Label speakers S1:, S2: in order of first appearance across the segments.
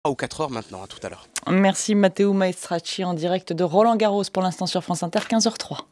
S1: Ou 4 heures maintenant, à tout à l'heure.
S2: Merci Matteo Maestracci en direct de Roland-Garros pour l'instant sur France Inter, 15h03.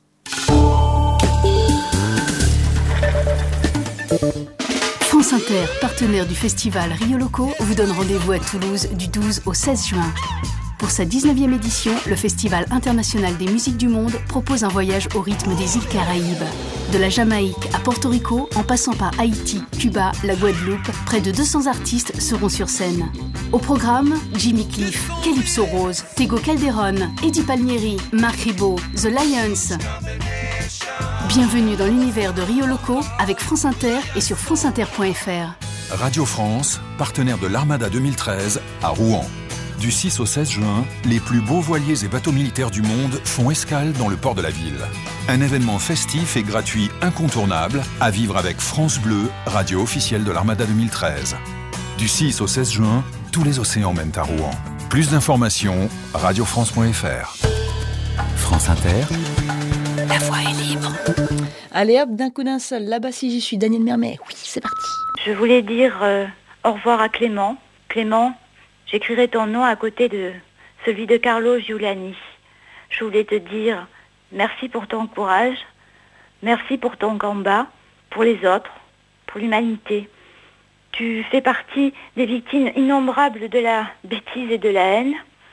S3: France Inter, partenaire du festival Rio Loco, vous donne rendez-vous à Toulouse du 12 au 16 juin. Pour sa 19e édition, le Festival international des musiques du monde propose un voyage au rythme des îles Caraïbes. De la Jamaïque à Porto Rico, en passant par Haïti, Cuba, la Guadeloupe, près de 200 artistes seront sur scène. Au programme, Jimmy Cliff, Calypso Rose, Tego Calderón, Eddie Palmieri, Marc Ribot, The Lions. Bienvenue dans l'univers de Rio Loco avec France Inter et sur franceinter.fr.
S4: Radio France, partenaire de l'Armada 2013 à Rouen. Du 6 au 16 juin, les plus beaux voiliers et bateaux militaires du monde font escale dans le port de la ville. Un événement festif et gratuit incontournable à vivre avec France Bleu, radio officielle de l'Armada 2013. Du 6 au 16 juin, tous les océans mènent à Rouen. Plus d'informations, radiofrance.fr. France Inter.
S3: La voix est libre.
S2: Allez hop, d'un coup d'un seul, là-bas si j'y suis, Daniel Mermet. Oui, c'est parti.
S5: Je voulais dire au revoir à Clément. Clément, j'écrirai ton nom à côté de celui de Carlo Giuliani. Je voulais te dire merci pour ton courage, merci pour ton combat, pour les autres, pour l'humanité. Tu fais partie des victimes innombrables de la bêtise et de la haine.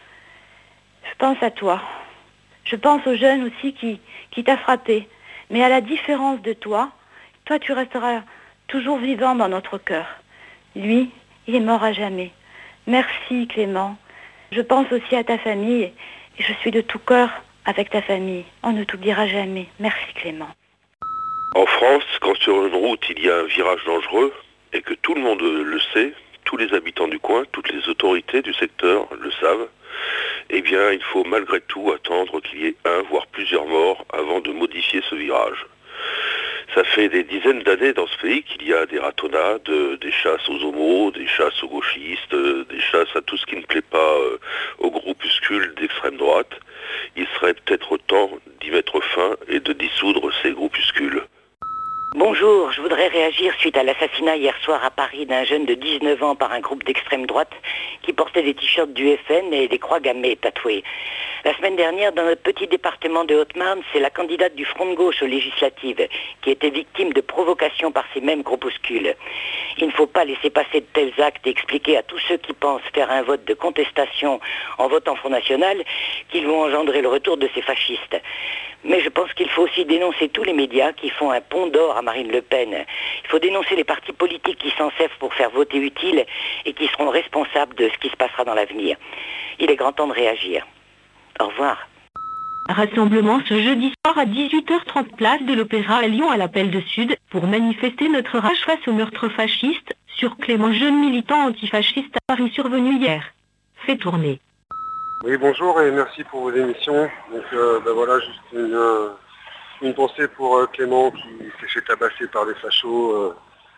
S5: Je pense à toi. Je pense aux jeunes aussi qui t'a frappé. Mais à la différence de toi, tu resteras toujours vivant dans notre cœur. Lui, il est mort à jamais. Merci Clément. Je pense aussi à ta famille et je suis de tout cœur avec ta famille. On ne t'oubliera jamais. Merci Clément.
S6: En France, quand sur une route il y a un virage dangereux et que tout le monde le sait, tous les habitants du coin, toutes les autorités du secteur le savent, eh bien il faut malgré tout attendre qu'il y ait un voire plusieurs morts avant de modifier ce virage. Ça fait des dizaines d'années dans ce pays qu'il y a des ratonnades, des chasses aux homos, des chasses aux gauchistes, des chasses à tout ce qui ne plaît pas aux groupuscules d'extrême droite. Il serait peut-être temps d'y mettre fin et de dissoudre ces groupuscules.
S7: Bonjour, je voudrais réagir suite à l'assassinat hier soir à Paris d'un jeune de 19 ans par un groupe d'extrême droite qui portait des t-shirts du FN et des croix gammées tatouées. La semaine dernière, dans notre petit département de Haute-Marne, c'est la candidate du Front de gauche aux législatives qui était victime de provocations par ces mêmes groupuscules. Il ne faut pas laisser passer de tels actes et expliquer à tous ceux qui pensent faire un vote de contestation en votant Front National qu'ils vont engendrer le retour de ces fascistes. Mais je pense qu'il faut aussi dénoncer tous les médias qui font un pont d'or à Marine Le Pen. Il faut dénoncer les partis politiques qui s'en servent pour faire voter utile et qui seront responsables de ce qui se passera dans l'avenir. Il est grand temps de réagir. Au revoir.
S8: Rassemblement ce jeudi soir à 18h30 place de l'Opéra à Lyon à l'Appel de Sud pour manifester notre rage face au meurtre fasciste sur Clément, jeune militant antifasciste à Paris survenu hier. Fait tourner.
S9: Oui, bonjour et merci pour vos émissions. Donc voilà, juste une pensée pour Clément qui s'est fait tabasser par des fachos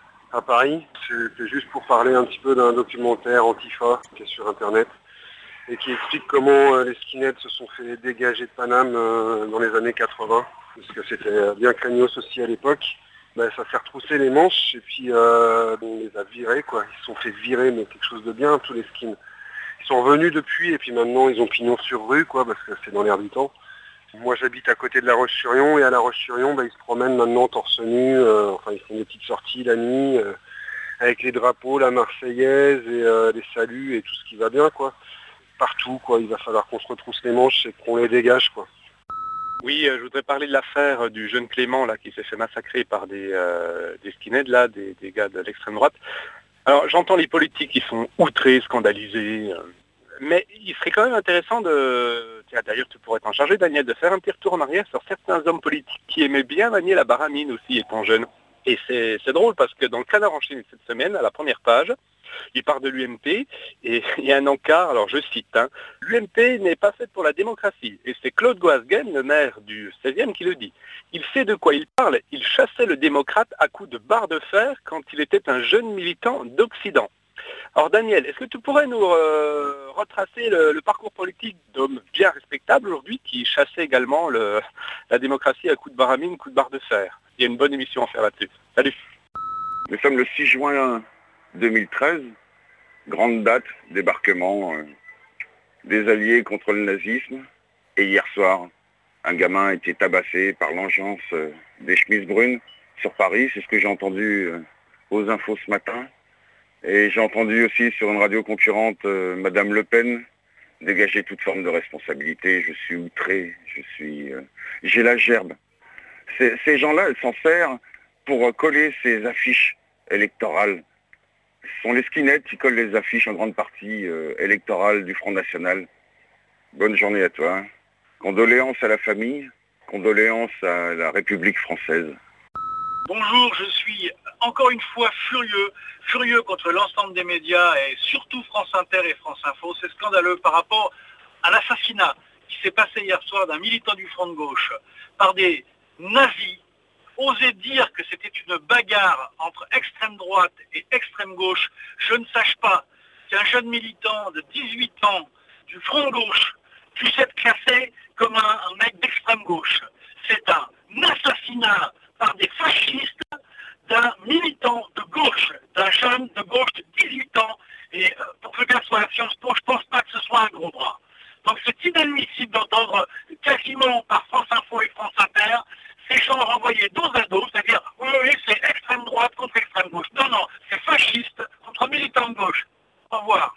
S9: à Paris. C'était juste pour parler un petit peu d'un documentaire Antifa qui est sur internet et qui explique comment les skinheads se sont fait dégager de Paname dans les années 80, parce que c'était bien craignos aussi à l'époque. Ça s'est retroussé les manches et puis on les a virés, quoi. Ils se sont fait virer, mais quelque chose de bien, tous les skins. Ils sont revenus depuis et puis maintenant ils ont pignon sur rue, quoi, parce que c'est dans l'air du temps. Moi j'habite à côté de La Roche-sur-Yon et à La Roche-sur-Yon ils se promènent maintenant torse nu, ils font des petites sorties la nuit avec les drapeaux, la Marseillaise et les saluts et tout ce qui va bien, quoi. Partout, quoi. Il va falloir qu'on se retrousse les manches et qu'on les dégage, quoi.
S10: Oui, je voudrais parler de l'affaire du jeune Clément là qui s'est fait massacrer par des skinheads là, des gars de l'extrême droite. Alors j'entends les politiques qui sont outrés, scandalisés, mais il serait quand même intéressant d'ailleurs tu pourrais t'en charger Daniel, de faire un petit retour en arrière sur certains hommes politiques qui aimaient bien manier la baramine aussi étant jeunes. Et c'est drôle parce que dans le Canard enchaîné cette semaine, à la première page, il part de l'UMP et il y a un encart, alors je cite, l'UMP n'est pas faite pour la démocratie. Et c'est Claude Goasguen, le maire du 16e, qui le dit. Il sait de quoi il parle, il chassait le démocrate à coups de barre de fer quand il était un jeune militant d'Occident. Alors Daniel, est-ce que tu pourrais nous retracer le parcours politique d'hommes bien respectables aujourd'hui qui chassaient également la démocratie à coups de baramine, coups de barre de fer? Il y a une bonne émission à faire là-dessus. Salut.
S11: Nous sommes le 6 juin 2013.
S1: grande date, débarquement des Alliés contre le nazisme. Et hier soir, un gamin a été tabassé par l'engeance des chemises brunes sur Paris. C'est ce que j'ai entendu aux infos ce matin. Et j'ai entendu aussi sur une radio concurrente Madame Le Pen dégager toute forme de responsabilité. Je suis outré, j'ai la gerbe. Ces gens-là, elles s'en servent pour coller ces affiches électorales. Ce sont les skinheads qui collent les affiches en grande partie électorales du Front National. Bonne journée à toi. Condoléances à la famille, condoléances à la République française.
S11: Bonjour, je suis encore une fois furieux contre l'ensemble des médias et surtout France Inter et France Info. C'est scandaleux par rapport à l'assassinat qui s'est passé hier soir d'un militant du Front de gauche par des nazis. Oser dire que c'était une bagarre entre extrême droite et extrême gauche, je ne sache pas qu'un jeune militant de 18 ans du Front de gauche puisse être classé comme un mec d'extrême gauche. C'est un assassinat par des fascistes d'un militant de gauche, d'un jeune de gauche de 18 ans. Et pour que le gars soit à Sciences Po, je ne pense pas que ce soit un gros bras. Donc c'est inadmissible d'entendre quasiment par France Info et France Inter ces gens renvoyés dos à dos, c'est-à-dire oui, c'est extrême droite contre extrême gauche. Non, c'est fasciste contre militants de gauche. Au revoir.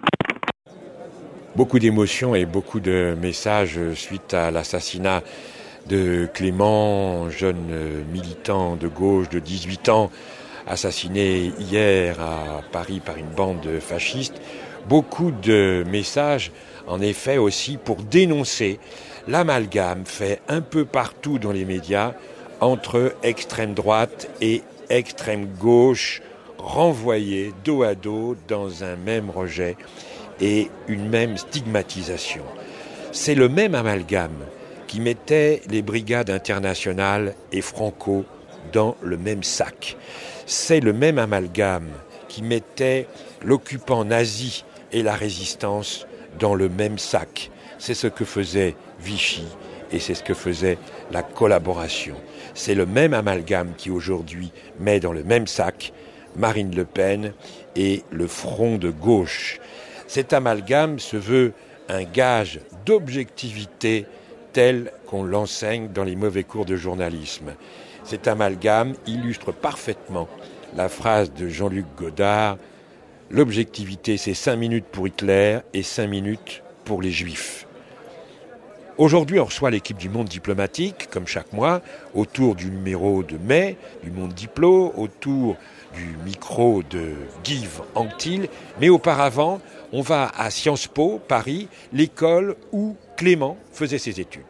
S12: Beaucoup d'émotions et beaucoup de messages suite à l'assassinat de Clément, jeune militant de gauche de 18 ans, assassiné hier à Paris par une bande fasciste. Beaucoup de messages, en effet, aussi pour dénoncer l'amalgame fait un peu partout dans les médias entre extrême droite et extrême gauche, renvoyés dos à dos dans un même rejet et une même stigmatisation. C'est le même amalgame qui mettait les brigades internationales et Franco dans le même sac. C'est le même amalgame qui mettait l'occupant nazi et la résistance dans le même sac. C'est ce que faisait Vichy et c'est ce que faisait la collaboration. C'est le même amalgame qui aujourd'hui met dans le même sac Marine Le Pen et le Front de gauche. Cet amalgame se veut un gage d'objectivité tel qu'on l'enseigne dans les mauvais cours de journalisme. Cet amalgame illustre parfaitement la phrase de Jean-Luc Godard « L'objectivité, c'est 5 minutes pour Hitler et 5 minutes pour les Juifs ». Aujourd'hui, on reçoit l'équipe du Monde diplomatique, comme chaque mois, autour du numéro de mai, du Monde Diplo, autour du micro de Guy Anctil. Mais auparavant, on va à Sciences Po, Paris, l'école où Clément faisait ses études.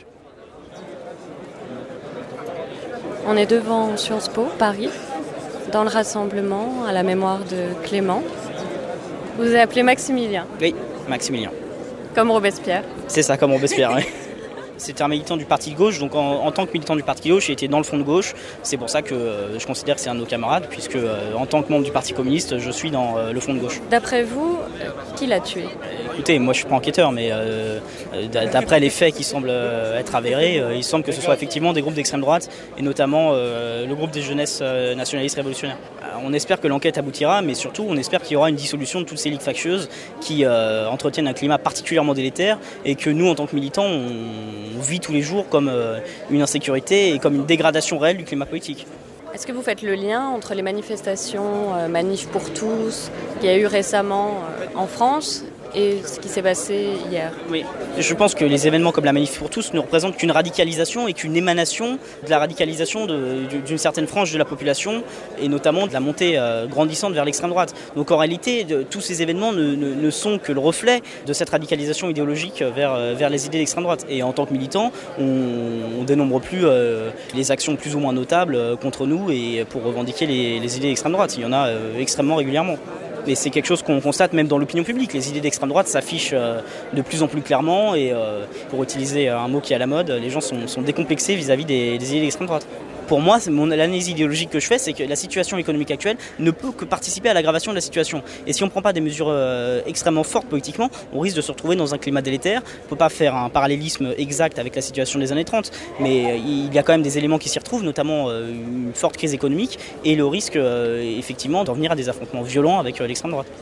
S13: On est devant Sciences Po, Paris, dans le rassemblement à la mémoire de Clément. Vous vous appelez Maximilien ?
S14: Oui, Maximilien.
S13: Comme Robespierre ?
S14: C'est ça, comme Robespierre, oui. C'était un militant du parti de gauche, donc en tant que militant du parti de gauche, j'ai été dans le Front de gauche. C'est pour ça que je considère que c'est un de nos camarades, puisque en tant que membre du Parti communiste, je suis dans le Front de gauche.
S13: D'après vous, qui l'a tué ?
S14: Écoutez, moi je suis pas enquêteur, mais d'après les faits qui semblent être avérés, il semble que ce soit effectivement des groupes d'extrême droite, et notamment le groupe des jeunesses nationalistes révolutionnaires. On espère que l'enquête aboutira, mais surtout on espère qu'il y aura une dissolution de toutes ces ligues factieuses qui entretiennent un climat particulièrement délétère, et que nous, en tant que militants, on vit tous les jours comme une insécurité et comme une dégradation réelle du climat politique.
S13: Est-ce que vous faites le lien entre les manifestations, Manif pour tous, qu'il y a eu récemment en France, et ce qui s'est passé hier ?
S14: Oui, je pense que les événements comme la Manif pour tous ne représentent qu'une radicalisation et qu'une émanation de la radicalisation d'une certaine frange de la population, et notamment de la montée grandissante vers l'extrême droite. Donc en réalité, tous ces événements ne sont que le reflet de cette radicalisation idéologique vers les idées d'extrême droite. Et en tant que militants, on dénombre plus les actions plus ou moins notables contre nous et pour revendiquer les idées d'extrême droite. Il y en a extrêmement régulièrement. Et c'est quelque chose qu'on constate même dans l'opinion publique. Les idées d'extrême droite s'affichent de plus en plus clairement, et pour utiliser un mot qui est à la mode, les gens sont décomplexés vis-à-vis des idées d'extrême droite. Pour moi, l'analyse idéologique que je fais, c'est que la situation économique actuelle ne peut que participer à l'aggravation de la situation. Et si on ne prend pas des mesures extrêmement fortes politiquement, on risque de se retrouver dans un climat délétère. On ne peut pas faire un parallélisme exact avec la situation des années 30, mais il y a quand même des éléments qui s'y retrouvent, notamment une forte crise économique et le risque effectivement d'en venir à des affrontements violents avec l'extrême droite.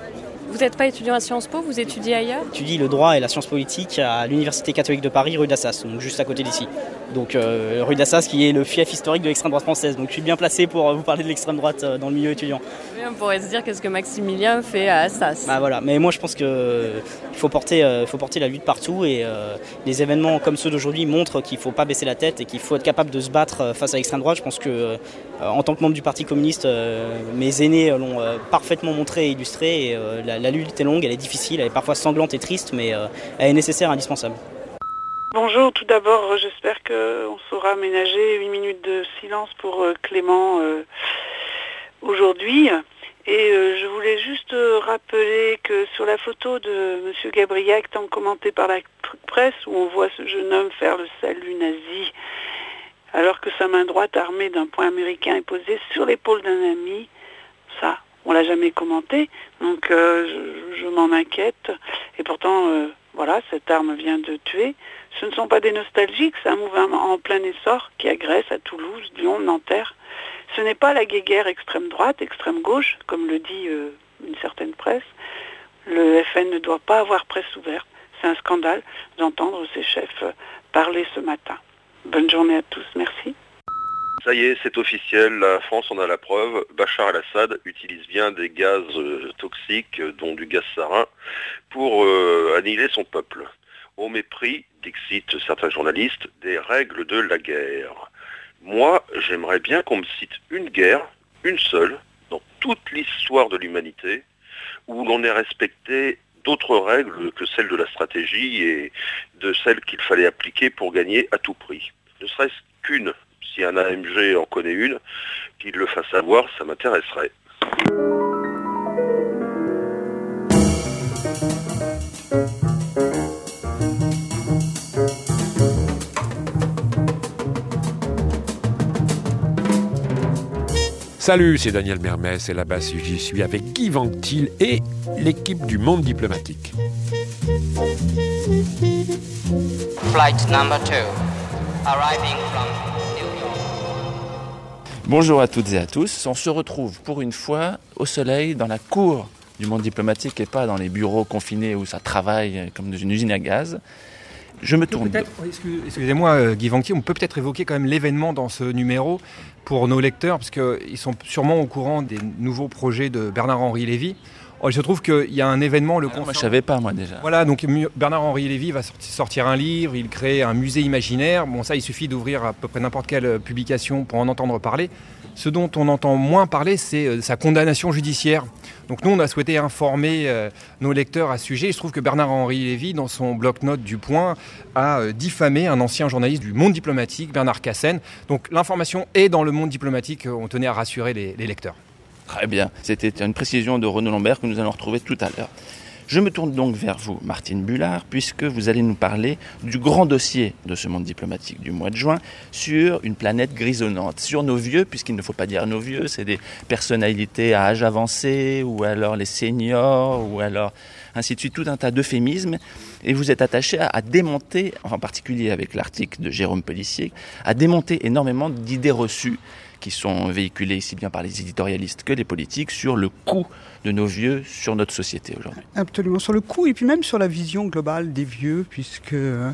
S13: Vous n'êtes pas étudiant à Sciences Po, vous étudiez ailleurs ?
S14: J'étudie le droit et la science politique à l'Université catholique de Paris, rue d'Assas, donc juste à côté d'ici. Donc rue d'Assas qui est le fief historique de l'extrême droite française. Donc je suis bien placé pour vous parler de l'extrême droite dans le milieu étudiant.
S13: Oui, on pourrait se dire qu'est-ce que Maximilien fait à Assas.
S14: Bah voilà, mais moi je pense qu'il faut porter la lutte partout et les événements comme ceux d'aujourd'hui montrent qu'il ne faut pas baisser la tête et qu'il faut être capable de se battre face à l'extrême droite. Je pense que en tant que membre du Parti communiste, mes aînés l'ont parfaitement montré et illustré. Et, la lutte est longue, elle est difficile, elle est parfois sanglante et triste, mais elle est nécessaire, indispensable.
S15: Bonjour, tout d'abord, j'espère qu'on saura aménager 8 minutes de silence pour Clément aujourd'hui. Et je voulais juste rappeler que sur la photo de M. Gabriac, tant commentée par la presse, où on voit ce jeune homme faire le salut nazi, alors que sa main droite armée d'un poing américain est posée sur l'épaule d'un ami, ça, on l'a jamais commenté, donc je m'en inquiète. Et pourtant, voilà, cette arme vient de tuer. Ce ne sont pas des nostalgiques, c'est un mouvement en plein essor qui agresse à Toulouse, Lyon, Nanterre. Ce n'est pas la guéguerre extrême droite, extrême gauche, comme le dit une certaine presse. Le FN ne doit pas avoir presse ouverte. C'est un scandale d'entendre ses chefs parler ce matin. Bonne journée à tous, merci.
S6: Ça y est, c'est officiel, la France en a la preuve. Bachar el-Assad utilise bien des gaz toxiques, dont du gaz sarin, pour annihiler son peuple. Au mépris, dixit certains journalistes, des règles de la guerre. Moi, j'aimerais bien qu'on me cite une guerre, une seule, dans toute l'histoire de l'humanité, où l'on ait respecté d'autres règles que celles de la stratégie et de celles qu'il fallait appliquer pour gagner à tout prix. Ne serait-ce qu'une. Si un AMG en connaît une, qu'il le fasse savoir, ça m'intéresserait.
S12: Salut, c'est Daniel Mermès et là-bas j'y suis avec Guy Vanctil et l'équipe du Monde diplomatique.
S16: Flight number 2, arriving from New York.
S17: Bonjour à toutes et à tous, on se retrouve pour une fois au soleil dans la cour du Monde diplomatique et pas dans les bureaux confinés où ça travaille comme dans une usine à gaz. Je me tourne.
S18: Excusez-moi Guy Vanctil, on peut peut-être évoquer quand même l'événement dans ce numéro pour nos lecteurs, parce qu'ils sont sûrement au courant des nouveaux projets de Bernard-Henri Lévy. Il se trouve qu'il y a un événement, le
S17: moi je savais pas moi déjà.
S18: Voilà, donc Bernard-Henri Lévy va sortir un livre, il crée un musée imaginaire. Bon, ça, il suffit d'ouvrir à peu près n'importe quelle publication pour en entendre parler. Ce dont on entend moins parler, c'est sa condamnation judiciaire. Donc nous, on a souhaité informer nos lecteurs à ce sujet. Il se trouve que Bernard-Henri Lévy, dans son bloc-notes du Point, a diffamé un ancien journaliste du Monde diplomatique, Bernard Cassen. Donc l'information est dans le Monde diplomatique, on tenait à rassurer les lecteurs.
S17: Très bien, c'était une précision de Renaud Lambert que nous allons retrouver tout à l'heure. Je me tourne donc vers vous, Martine Bullard, puisque vous allez nous parler du grand dossier de ce Monde diplomatique du mois de juin sur une planète grisonnante, sur nos vieux, puisqu'il ne faut pas dire nos vieux, c'est des personnalités à âge avancé, ou alors les seniors, ou alors ainsi de suite, tout un tas d'euphémismes. Et vous êtes attaché à démonter, en particulier avec l'article de Jérôme Pellissier, à démonter énormément d'idées reçues qui sont véhiculés ici bien par les éditorialistes que les politiques sur le coût de nos vieux sur notre société aujourd'hui.
S19: Absolument, sur le coût et puis même sur la vision globale des vieux, puisque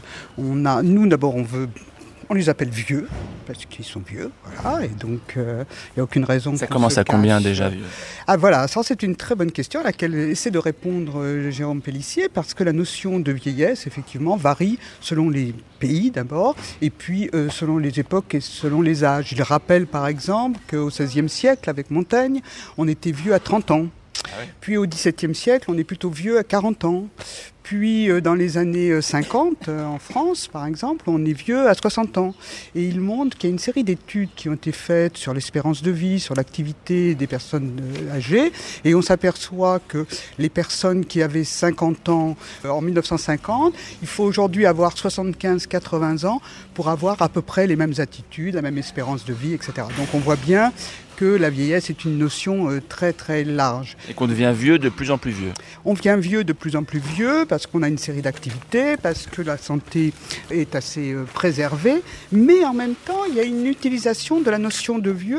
S19: nous d'abord on les appelle vieux, parce qu'ils sont vieux, voilà, et donc il n'y a aucune raison.
S17: Ça commence à combien déjà vieux ?
S19: Ah voilà, ça c'est une très bonne question à laquelle essaie de répondre Jérôme Pellissier, parce que la notion de vieillesse, effectivement, varie selon les pays d'abord, et puis selon les époques et selon les âges. Il rappelle par exemple qu'au XVIe siècle, avec Montaigne, on était vieux à 30 ans. Ah oui. Puis au XVIIe siècle, on est plutôt vieux à 40 ans. Puis dans les années 50, en France par exemple, on est vieux à 60 ans. Et il montre qu'il y a une série d'études qui ont été faites sur l'espérance de vie, sur l'activité des personnes âgées. Et on s'aperçoit que les personnes qui avaient 50 ans en 1950, il faut aujourd'hui avoir 75-80 ans pour avoir à peu près les mêmes attitudes, la même espérance de vie, etc. Donc on voit bien que la vieillesse est une notion très très large.
S17: Et qu'on devient vieux de plus en plus vieux.
S19: On devient vieux de plus en plus vieux parce qu'on a une série d'activités, parce que la santé est assez préservée, mais en même temps il y a une utilisation de la notion de vieux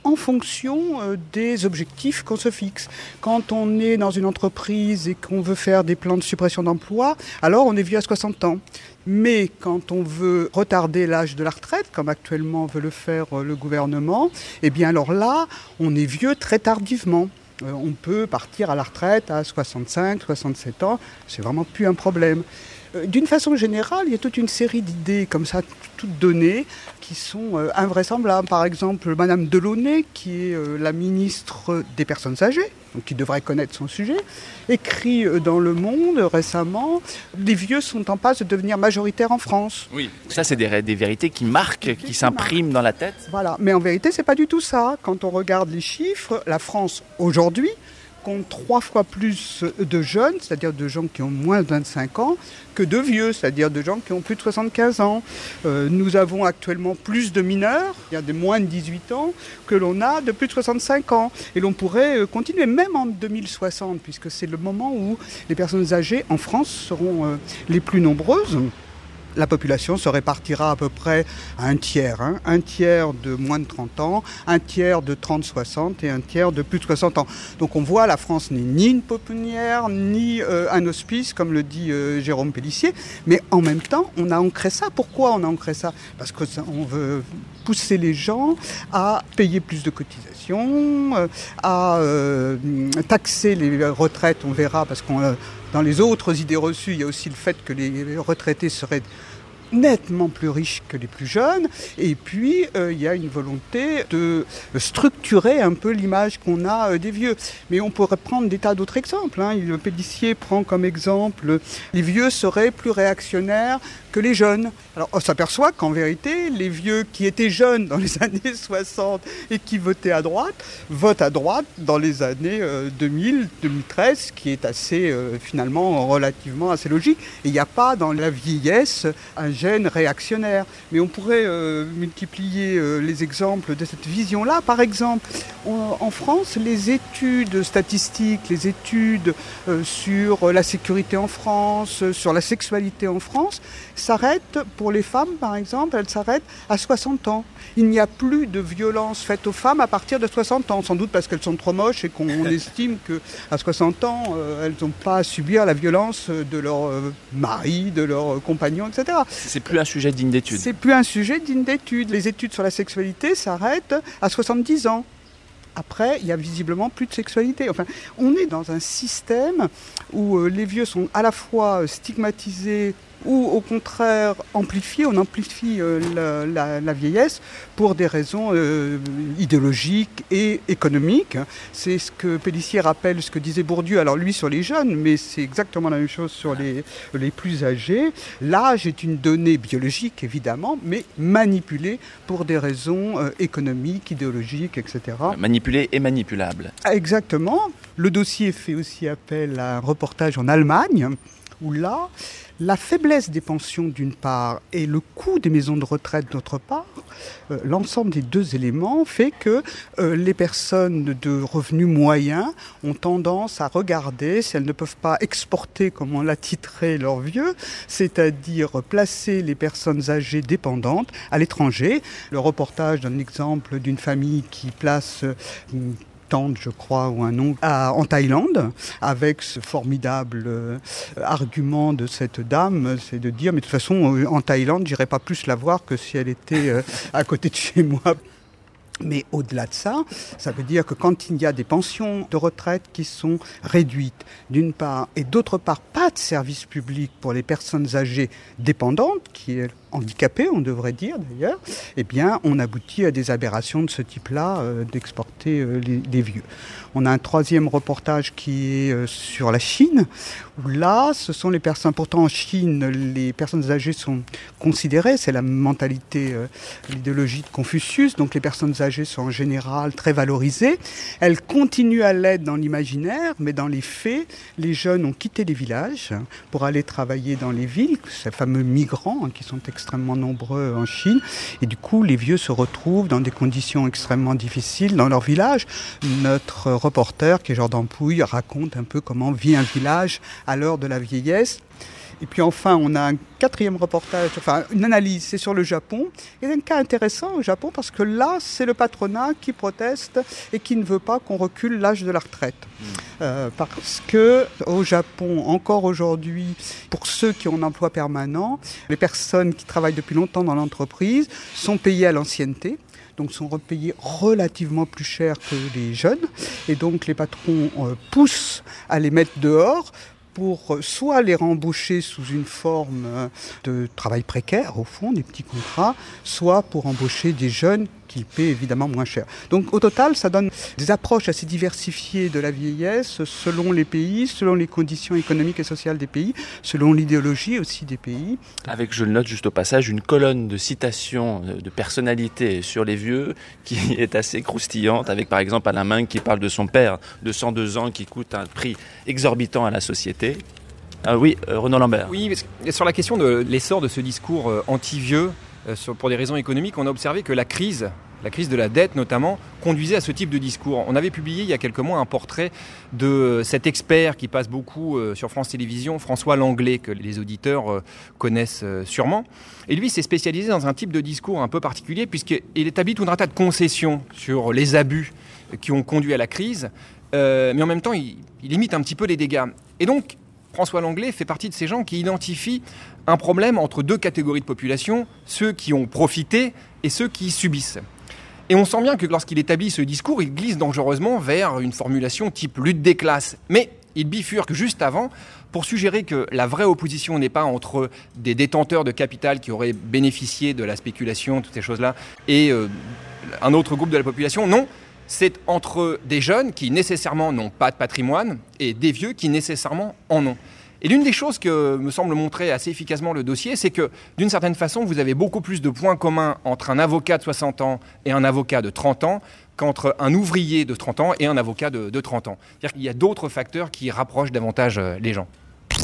S19: en fonction des objectifs qu'on se fixe. Quand on est dans une entreprise et qu'on veut faire des plans de suppression d'emploi, alors on est vieux à 60 ans. Mais quand on veut retarder l'âge de la retraite, comme actuellement veut le faire le gouvernement, eh bien alors là, on est vieux très tardivement. On peut partir à la retraite à 65, 67 ans, c'est vraiment plus un problème. D'une façon générale, il y a toute une série d'idées comme ça, toutes données, qui sont invraisemblables. Par exemple, Madame Delaunay, qui est la ministre des Personnes âgées, donc qui devrait connaître son sujet, écrit dans Le Monde récemment « Les vieux sont en passe de devenir majoritaires en France ».
S17: Oui, ça c'est des vérités qui marquent, qui s'impriment dans la tête.
S19: Voilà, mais en vérité, c'est pas du tout ça. Quand on regarde les chiffres, la France aujourd'hui compte 3 fois plus de jeunes, c'est-à-dire de gens qui ont moins de 25 ans, que de vieux, c'est-à-dire de gens qui ont plus de 75 ans. Nous avons actuellement plus de mineurs, il y a des moins de 18 ans, que l'on a de plus de 65 ans. Et l'on pourrait continuer, même en 2060, puisque c'est le moment où les personnes âgées en France seront les plus nombreuses. La population se répartira à peu près à un tiers de moins de 30 ans, un tiers de 30-60 et un tiers de plus de 60 ans. Donc on voit, la France n'est ni une pouponnière, ni un hospice, comme le dit Jérôme Pellissier, mais en même temps, on a ancré ça. Pourquoi on a ancré ça ? Parce qu'on veut pousser les gens à payer plus de cotisations, à taxer les retraites, on verra, parce qu'on... Dans les autres idées reçues, il y a aussi le fait que les retraités seraient nettement plus riches que les plus jeunes. Et puis, il y a une volonté de structurer un peu l'image qu'on a des vieux. Mais on pourrait prendre des tas d'autres exemples. Le Pellissier prend comme exemple les vieux seraient plus réactionnaires que les jeunes. Alors on s'aperçoit qu'en vérité, les vieux qui étaient jeunes dans les années 60 et qui votaient à droite, votent à droite dans les années 2000, 2013, qui est assez, finalement, relativement assez logique. Et il n'y a pas dans la vieillesse un gène réactionnaire. Mais on pourrait multiplier les exemples de cette vision-là. Par exemple, en France, les études statistiques, les études sur la sécurité en France, sur la sexualité en France, s'arrêtent, pour les femmes par exemple, elles s'arrêtent à 60 ans. Il n'y a plus de violence faite aux femmes à partir de 60 ans, sans doute parce qu'elles sont trop moches et qu'on estime qu'à 60 ans, elles n'ont pas à subir la violence de leur mari, de leur compagnon, etc.
S17: C'est plus un sujet digne d'étude.
S19: C'est plus un sujet digne d'étude. Les études sur la sexualité s'arrêtent à 70 ans. Après, il n'y a visiblement plus de sexualité. Enfin, on est dans un système où les vieux sont à la fois stigmatisés ou au contraire amplifiés. On amplifie la vieillesse pour des raisons idéologiques et économiques. C'est ce que Pellissier rappelle, ce que disait Bourdieu, alors lui sur les jeunes, mais c'est exactement la même chose sur les plus âgés. L'âge est une donnée biologique, évidemment, mais manipulée pour des raisons économiques, idéologiques, etc.
S17: Manipulée et manipulable.
S19: Exactement. Le dossier fait aussi appel à un reportage en Allemagne, où là, la faiblesse des pensions d'une part et le coût des maisons de retraite d'autre part, l'ensemble des deux éléments fait que les personnes de revenus moyens ont tendance à regarder si elles ne peuvent pas exporter, comme on l'a titré, leurs vieux, c'est-à-dire placer les personnes âgées dépendantes à l'étranger. Le reportage donne l'exemple d'une famille qui place tante, je crois, ou un oncle, en Thaïlande, avec ce formidable argument de cette dame, c'est de dire, mais de toute façon, en Thaïlande, j'irais pas plus la voir que si elle était à côté de chez moi. Mais au-delà de ça, ça veut dire que quand il y a des pensions de retraite qui sont réduites, d'une part, et d'autre part, pas de service public pour les personnes âgées dépendantes, qui est handicapées, on devrait dire d'ailleurs, eh bien, on aboutit à des aberrations de ce type-là, d'exporter les vieux. On a un troisième reportage qui est sur la Chine, où là, ce sont les personnes... Pourtant, en Chine, les personnes âgées sont considérées, c'est la mentalité, l'idéologie de Confucius, donc les personnes âgées sont en général très valorisées. Elles continuent à l'être dans l'imaginaire, mais dans les faits, les jeunes ont quitté les villages pour aller travailler dans les villes, ces fameux migrants qui sont extrêmement nombreux en Chine, et du coup, les vieux se retrouvent dans des conditions extrêmement difficiles dans leur village. Notre reporter, qui est Jordan Pouille, raconte un peu comment vit un village à l'heure de la vieillesse. Et puis enfin, on a un quatrième reportage, enfin une analyse, c'est sur le Japon. Il y a un cas intéressant au Japon parce que là, c'est le patronat qui proteste et qui ne veut pas qu'on recule l'âge de la retraite. Parce que au Japon, encore aujourd'hui, pour ceux qui ont un emploi permanent, les personnes qui travaillent depuis longtemps dans l'entreprise sont payées à l'ancienneté. Donc sont repayés relativement plus cher que les jeunes. Et donc les patrons poussent à les mettre dehors pour soit les rembaucher sous une forme de travail précaire, au fond, des petits contrats, soit pour embaucher des jeunes qu'ils paient évidemment moins cher. Donc au total, ça donne des approches assez diversifiées de la vieillesse selon les pays, selon les conditions économiques et sociales des pays, selon l'idéologie aussi des pays.
S17: Avec, je le note juste au passage, une colonne de citations de personnalités sur les vieux qui est assez croustillante, avec par exemple Alain Minc qui parle de son père de 102 ans qui coûte un prix exorbitant à la société. Ah oui, Renaud Lambert.
S18: Oui, sur la question de l'essor de ce discours anti-vieux, pour des raisons économiques, on a observé que la crise de la dette notamment, conduisait à ce type de discours. On avait publié il y a quelques mois un portrait de cet expert qui passe beaucoup sur France Télévisions, François Langlais, que les auditeurs connaissent sûrement. Et lui s'est spécialisé dans un type de discours un peu particulier puisqu'il établit tout un tas de concessions sur les abus qui ont conduit à la crise, mais en même temps il limite un petit peu les dégâts. Et donc François Langlais fait partie de ces gens qui identifient un problème entre deux catégories de population, ceux qui ont profité et ceux qui subissent. Et on sent bien que lorsqu'il établit ce discours, il glisse dangereusement vers une formulation type lutte des classes. Mais il bifurque juste avant pour suggérer que la vraie opposition n'est pas entre des détenteurs de capital qui auraient bénéficié de la spéculation, toutes ces choses-là, et un autre groupe de la population. Non, c'est entre des jeunes qui nécessairement n'ont pas de patrimoine et des vieux qui nécessairement en ont. Et l'une des choses que me semble montrer assez efficacement le dossier, c'est que d'une certaine façon, vous avez beaucoup plus de points communs entre un avocat de 60 ans et un avocat de 30 ans qu'entre un ouvrier de 30 ans et un avocat de 30 ans. C'est-à-dire qu'il y a d'autres facteurs qui rapprochent davantage les gens.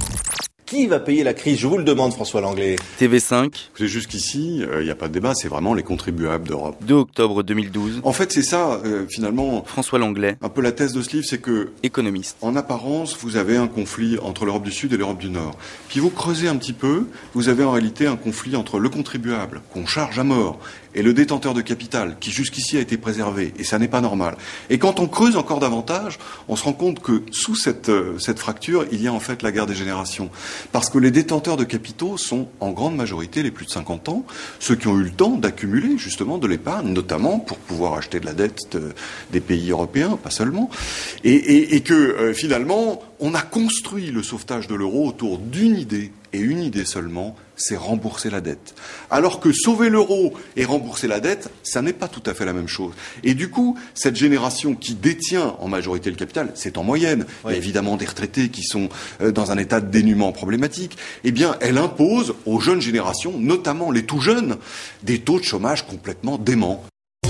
S20: Qui va payer la crise? Je vous le demande, François Langlais.
S21: TV5.
S22: Jusqu'ici, il n'y a pas de débat, c'est vraiment les contribuables d'Europe.
S21: 2 octobre 2012.
S22: En fait, c'est ça, finalement.
S21: François Langlais.
S22: Un peu la thèse de ce livre, c'est que...
S21: Économiste.
S22: En apparence, vous avez un conflit entre l'Europe du Sud et l'Europe du Nord. Puis vous creusez un petit peu, vous avez en réalité un conflit entre le contribuable, qu'on charge à mort, et le détenteur de capital, qui jusqu'ici a été préservé. Et ça n'est pas normal. Et quand on creuse encore davantage, on se rend compte que sous cette fracture, il y a en fait la guerre des générations. Parce que les détenteurs de capitaux sont en grande majorité les plus de 50 ans, ceux qui ont eu le temps d'accumuler justement de l'épargne, notamment pour pouvoir acheter de la dette des pays européens, pas seulement. Et que finalement, on a construit le sauvetage de l'euro autour d'une idée, et une idée seulement, c'est rembourser la dette. Alors que sauver l'euro et rembourser la dette, ça n'est pas tout à fait la même chose. Et du coup, cette génération qui détient en majorité le capital, c'est en moyenne, il y a évidemment des retraités qui sont dans un état de dénuement problématique, eh bien, elle impose aux jeunes générations, notamment les tout jeunes, des taux de chômage complètement déments.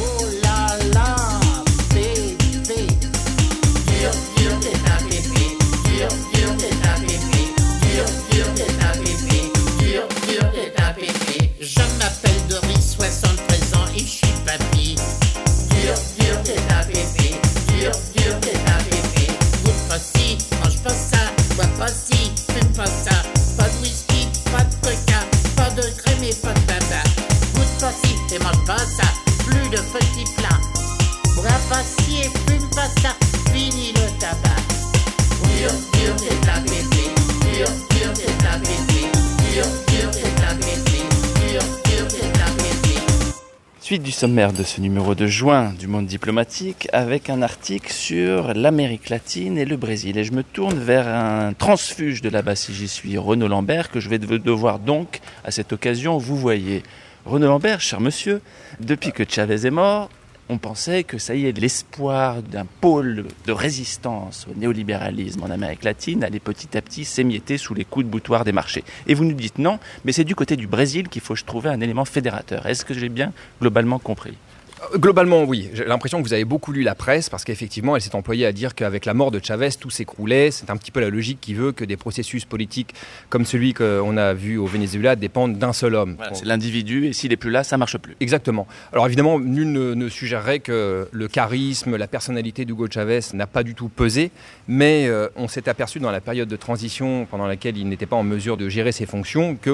S17: Suite du sommaire de ce numéro de juin du Monde diplomatique avec un article sur l'Amérique latine et le Brésil. Et je me tourne vers un transfuge de là-bas si j'y suis, Renaud Lambert, que je vais devoir donc, à cette occasion, vous voyez. Renaud Lambert, cher monsieur, depuis que Chavez est mort, on pensait que ça y est, l'espoir d'un pôle de résistance au néolibéralisme en Amérique latine allait petit à petit s'émietter sous les coups de boutoir des marchés. Et vous nous dites non, mais c'est du côté du Brésil qu'il faut trouver un élément fédérateur. Est-ce que j'ai bien globalement compris ?
S18: Globalement, oui. J'ai l'impression que vous avez beaucoup lu la presse parce qu'effectivement, elle s'est employée à dire qu'avec la mort de Chavez, tout s'écroulait. C'est un petit peu la logique qui veut que des processus politiques comme celui qu'on a vu au Venezuela dépendent d'un seul homme.
S17: Voilà, c'est l'individu et s'il n'est plus là, ça ne marche plus.
S18: Exactement. Alors évidemment, nul ne suggérerait que le charisme, la personnalité d'Hugo Chavez n'a pas du tout pesé, mais on s'est aperçu dans la période de transition pendant laquelle il n'était pas en mesure de gérer ses fonctions que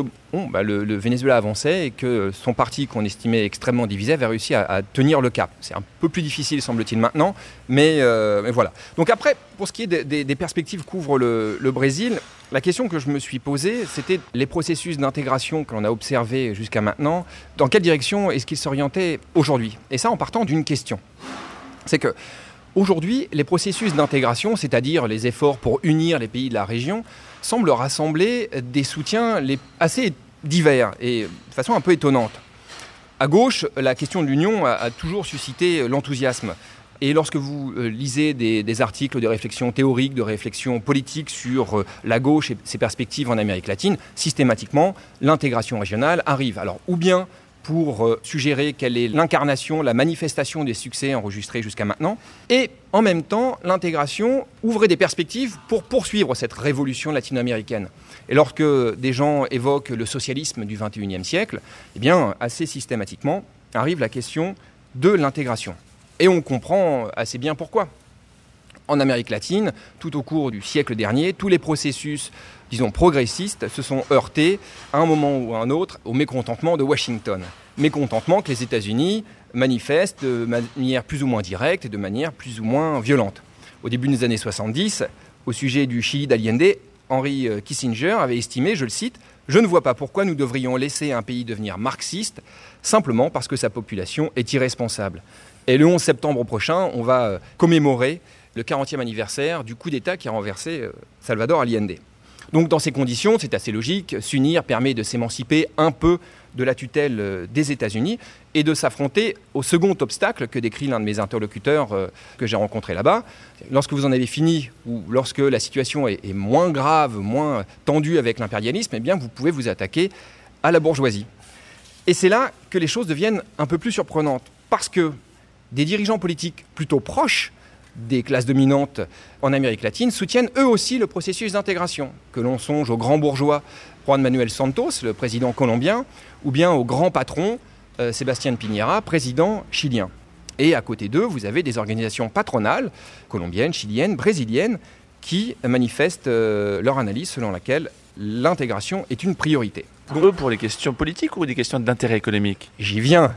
S18: le Venezuela avançait et que son parti, qu'on estimait extrêmement divisé, avait réussi à tenir le cap. C'est un peu plus difficile, semble-t-il, maintenant, mais voilà. Donc après, pour ce qui est des perspectives qu'ouvre le Brésil, la question que je me suis posée, c'était les processus d'intégration que l'on a observés jusqu'à maintenant, dans quelle direction est-ce qu'ils s'orientaient aujourd'hui? Et ça en partant d'une question. C'est que aujourd'hui, les processus d'intégration, c'est-à-dire les efforts pour unir les pays de la région, semblent rassembler des soutiens assez divers et de façon un peu étonnante. À gauche, la question de l'union a toujours suscité l'enthousiasme. Et lorsque vous lisez des articles, des réflexions théoriques, de réflexions politiques sur la gauche et ses perspectives en Amérique latine, systématiquement, l'intégration régionale arrive. Alors, ou bien pour suggérer quelle est l'incarnation, la manifestation des succès enregistrés jusqu'à maintenant, et en même temps, l'intégration ouvrait des perspectives pour poursuivre cette révolution latino-américaine. Et lorsque des gens évoquent le socialisme du XXIe siècle, eh bien, assez systématiquement, arrive la question de l'intégration. Et on comprend assez bien pourquoi. En Amérique latine, tout au cours du siècle dernier, tous les processus, disons, progressistes se sont heurtés, à un moment ou à un autre, au mécontentement de Washington. Mécontentement que les États-Unis manifestent de manière plus ou moins directe et de manière plus ou moins violente. Au début des années 70, au sujet du Chili d'Allende, Henry Kissinger avait estimé, je le cite, « Je ne vois pas pourquoi nous devrions laisser un pays devenir marxiste simplement parce que sa population est irresponsable. » Et le 11 septembre prochain, on va commémorer le 40e anniversaire du coup d'État qui a renversé Salvador Allende. Donc dans ces conditions, c'est assez logique, s'unir permet de s'émanciper un peu de la tutelle des États-Unis et de s'affronter au second obstacle que décrit l'un de mes interlocuteurs que j'ai rencontré là-bas. Lorsque vous en avez fini ou lorsque la situation est moins grave, moins tendue avec l'impérialisme, eh bien vous pouvez vous attaquer à la bourgeoisie. Et c'est là que les choses deviennent un peu plus surprenantes parce que des dirigeants politiques plutôt proches des classes dominantes en Amérique latine soutiennent eux aussi le processus d'intégration, que l'on songe au grand bourgeois Juan Manuel Santos, le président colombien, ou bien au grand patron Sebastián Piñera, président chilien. Et à côté d'eux, vous avez des organisations patronales, colombiennes, chiliennes, brésiliennes, qui manifestent leur analyse selon laquelle l'intégration est une priorité.
S17: Eux pour les questions politiques ou des questions d'intérêt économique?
S18: J'y viens.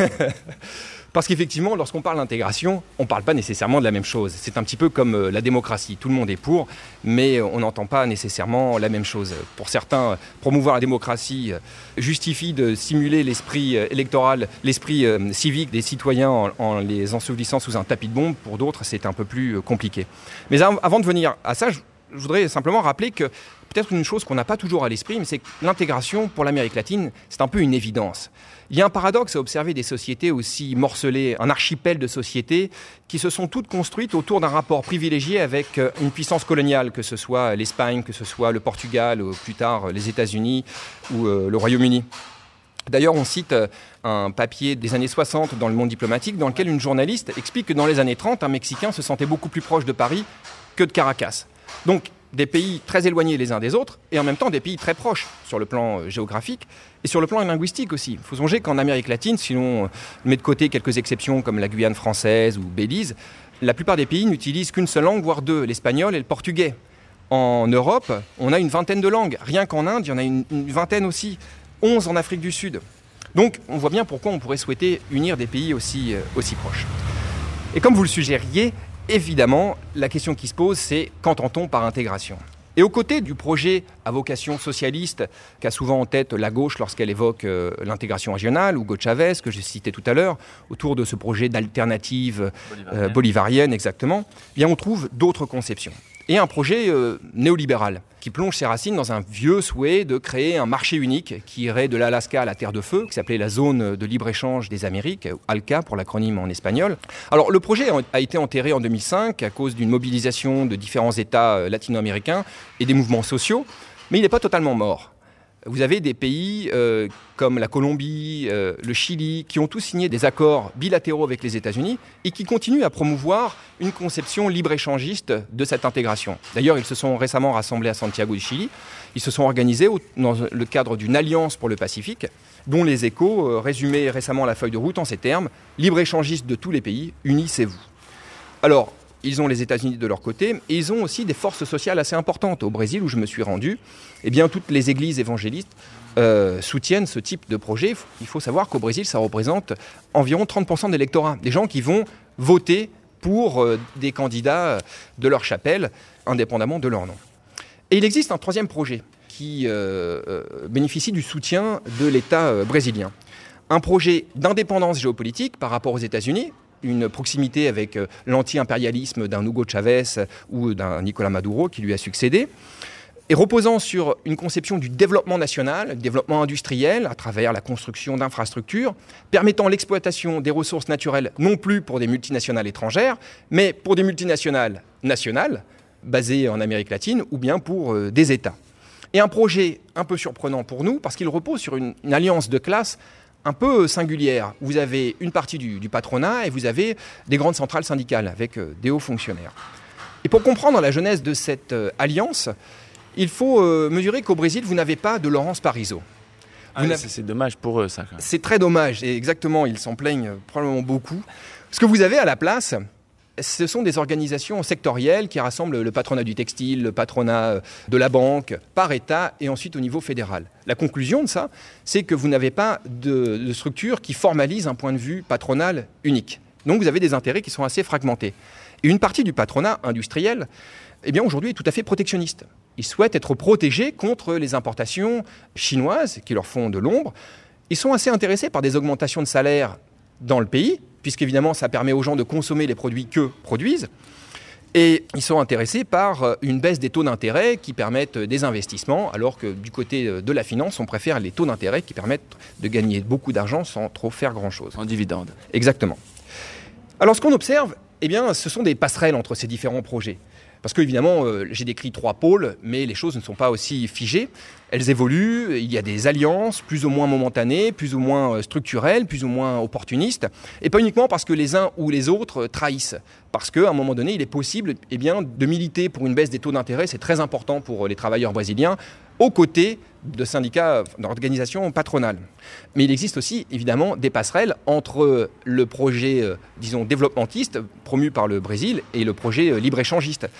S18: Parce qu'effectivement, lorsqu'on parle d'intégration, on ne parle pas nécessairement de la même chose. C'est un petit peu comme la démocratie. Tout le monde est pour, mais on n'entend pas nécessairement la même chose. Pour certains, promouvoir la démocratie justifie de simuler l'esprit électoral, l'esprit civique des citoyens en les ensevelissant sous un tapis de bombes. Pour d'autres, c'est un peu plus compliqué. Mais avant de venir à ça, je voudrais simplement rappeler que peut-être une chose qu'on n'a pas toujours à l'esprit, mais c'est que l'intégration pour l'Amérique latine, c'est un peu une évidence. Il y a un paradoxe à observer des sociétés aussi morcelées, un archipel de sociétés qui se sont toutes construites autour d'un rapport privilégié avec une puissance coloniale, que ce soit l'Espagne, que ce soit le Portugal, ou plus tard les États-Unis ou le Royaume-Uni. D'ailleurs, on cite un papier des années 60 dans le Monde diplomatique dans lequel une journaliste explique que dans les années 30, un Mexicain se sentait beaucoup plus proche de Paris que de Caracas. Donc, des pays très éloignés les uns des autres, et en même temps des pays très proches sur le plan géographique et sur le plan linguistique aussi. Il faut songer qu'en Amérique latine, si l'on met de côté quelques exceptions comme la Guyane française ou Belize, la plupart des pays n'utilisent qu'une seule langue, voire deux, l'espagnol et le portugais. En Europe, on a une vingtaine de langues. Rien qu'en Inde, il y en a une vingtaine aussi. 11 en Afrique du Sud. Donc, on voit bien pourquoi on pourrait souhaiter unir des pays aussi proches. Et comme vous le suggériez, évidemment, la question qui se pose, c'est qu'entend-on par intégration ? Et aux côtés du projet à vocation socialiste qu'a souvent en tête la gauche lorsqu'elle évoque l'intégration régionale, Hugo Chavez, que j'ai cité tout à l'heure, autour de ce projet d'alternative bolivarienne, exactement, eh bien on trouve d'autres conceptions. Et un projet néolibéral qui plonge ses racines dans un vieux souhait de créer un marché unique qui irait de l'Alaska à la Terre de Feu, qui s'appelait la zone de libre-échange des Amériques, ALCA pour l'acronyme en espagnol. Alors le projet a été enterré en 2005 à cause d'une mobilisation de différents États latino-américains et des mouvements sociaux, mais il n'est pas totalement mort. vous avez des pays comme la Colombie, le Chili, qui ont tous signé des accords bilatéraux avec les États-Unis et qui continuent à promouvoir une conception libre-échangiste de cette intégration. D'ailleurs, ils se sont récemment rassemblés à Santiago du Chili. Ils se sont organisés dans le cadre d'une alliance pour le Pacifique, dont les Échos résumaient récemment la feuille de route en ces termes « Libre-échangiste de tous les pays, unissez-vous ». Alors, ils ont les États-Unis de leur côté et ils ont aussi des forces sociales assez importantes. Au Brésil, où je me suis rendu, eh bien, toutes les églises évangélistes soutiennent ce type de projet. Il faut savoir qu'au Brésil, ça représente environ 30% d'électorat. Des gens qui vont voter pour des candidats de leur chapelle, indépendamment de leur nom. Et il existe un troisième projet qui bénéficie du soutien de l'État brésilien. Un projet d'indépendance géopolitique par rapport aux États-Unis, une proximité avec l'anti-impérialisme d'un Hugo Chavez ou d'un Nicolás Maduro qui lui a succédé, et reposant sur une conception du développement national, développement industriel à travers la construction d'infrastructures, permettant l'exploitation des ressources naturelles non plus pour des multinationales étrangères, mais pour des multinationales nationales, basées en Amérique latine, ou bien pour des États. Et un projet un peu surprenant pour nous, parce qu'il repose sur une alliance de classes un peu singulière. Vous avez une partie du patronat et vous avez des grandes centrales syndicales avec des hauts fonctionnaires. Et pour comprendre la genèse de cette alliance, il faut mesurer qu'au Brésil, vous n'avez pas de Laurence Parisot.
S17: C'est dommage pour eux, ça.
S18: C'est très dommage, et exactement, ils s'en plaignent probablement beaucoup. Ce que vous avez à la place, ce sont des organisations sectorielles qui rassemblent le patronat du textile, le patronat de la banque, par État et ensuite au niveau fédéral. La conclusion de ça, c'est que vous n'avez pas de structure qui formalise un point de vue patronal unique. Donc vous avez des intérêts qui sont assez fragmentés. Et une partie du patronat industriel, eh bien aujourd'hui, est tout à fait protectionniste. Ils souhaitent être protégés contre les importations chinoises qui leur font de l'ombre. Ils sont assez intéressés par des augmentations de salaire dans le pays, puisqu'évidemment, ça permet aux gens de consommer les produits qu'eux produisent. Et ils sont intéressés par une baisse des taux d'intérêt qui permettent des investissements, alors que du côté de la finance, on préfère les taux d'intérêt qui permettent de gagner beaucoup d'argent sans trop faire grand-chose.
S17: En dividende.
S18: Exactement. Alors, ce qu'on observe, eh bien, ce sont des passerelles entre ces différents projets. Parce qu'évidemment, j'ai décrit 3 pôles, mais les choses ne sont pas aussi figées. Elles évoluent, il y a des alliances plus ou moins momentanées, plus ou moins structurelles, plus ou moins opportunistes. Et pas uniquement parce que les uns ou les autres trahissent. Parce qu'à un moment donné, il est possible de militer pour une baisse des taux d'intérêt, c'est très important pour les travailleurs brésiliens, aux côtés de syndicats, d'organisations patronales. Mais il existe aussi, évidemment, des passerelles entre le projet, disons, développementiste, promu par le Brésil, et le projet libre-échangiste.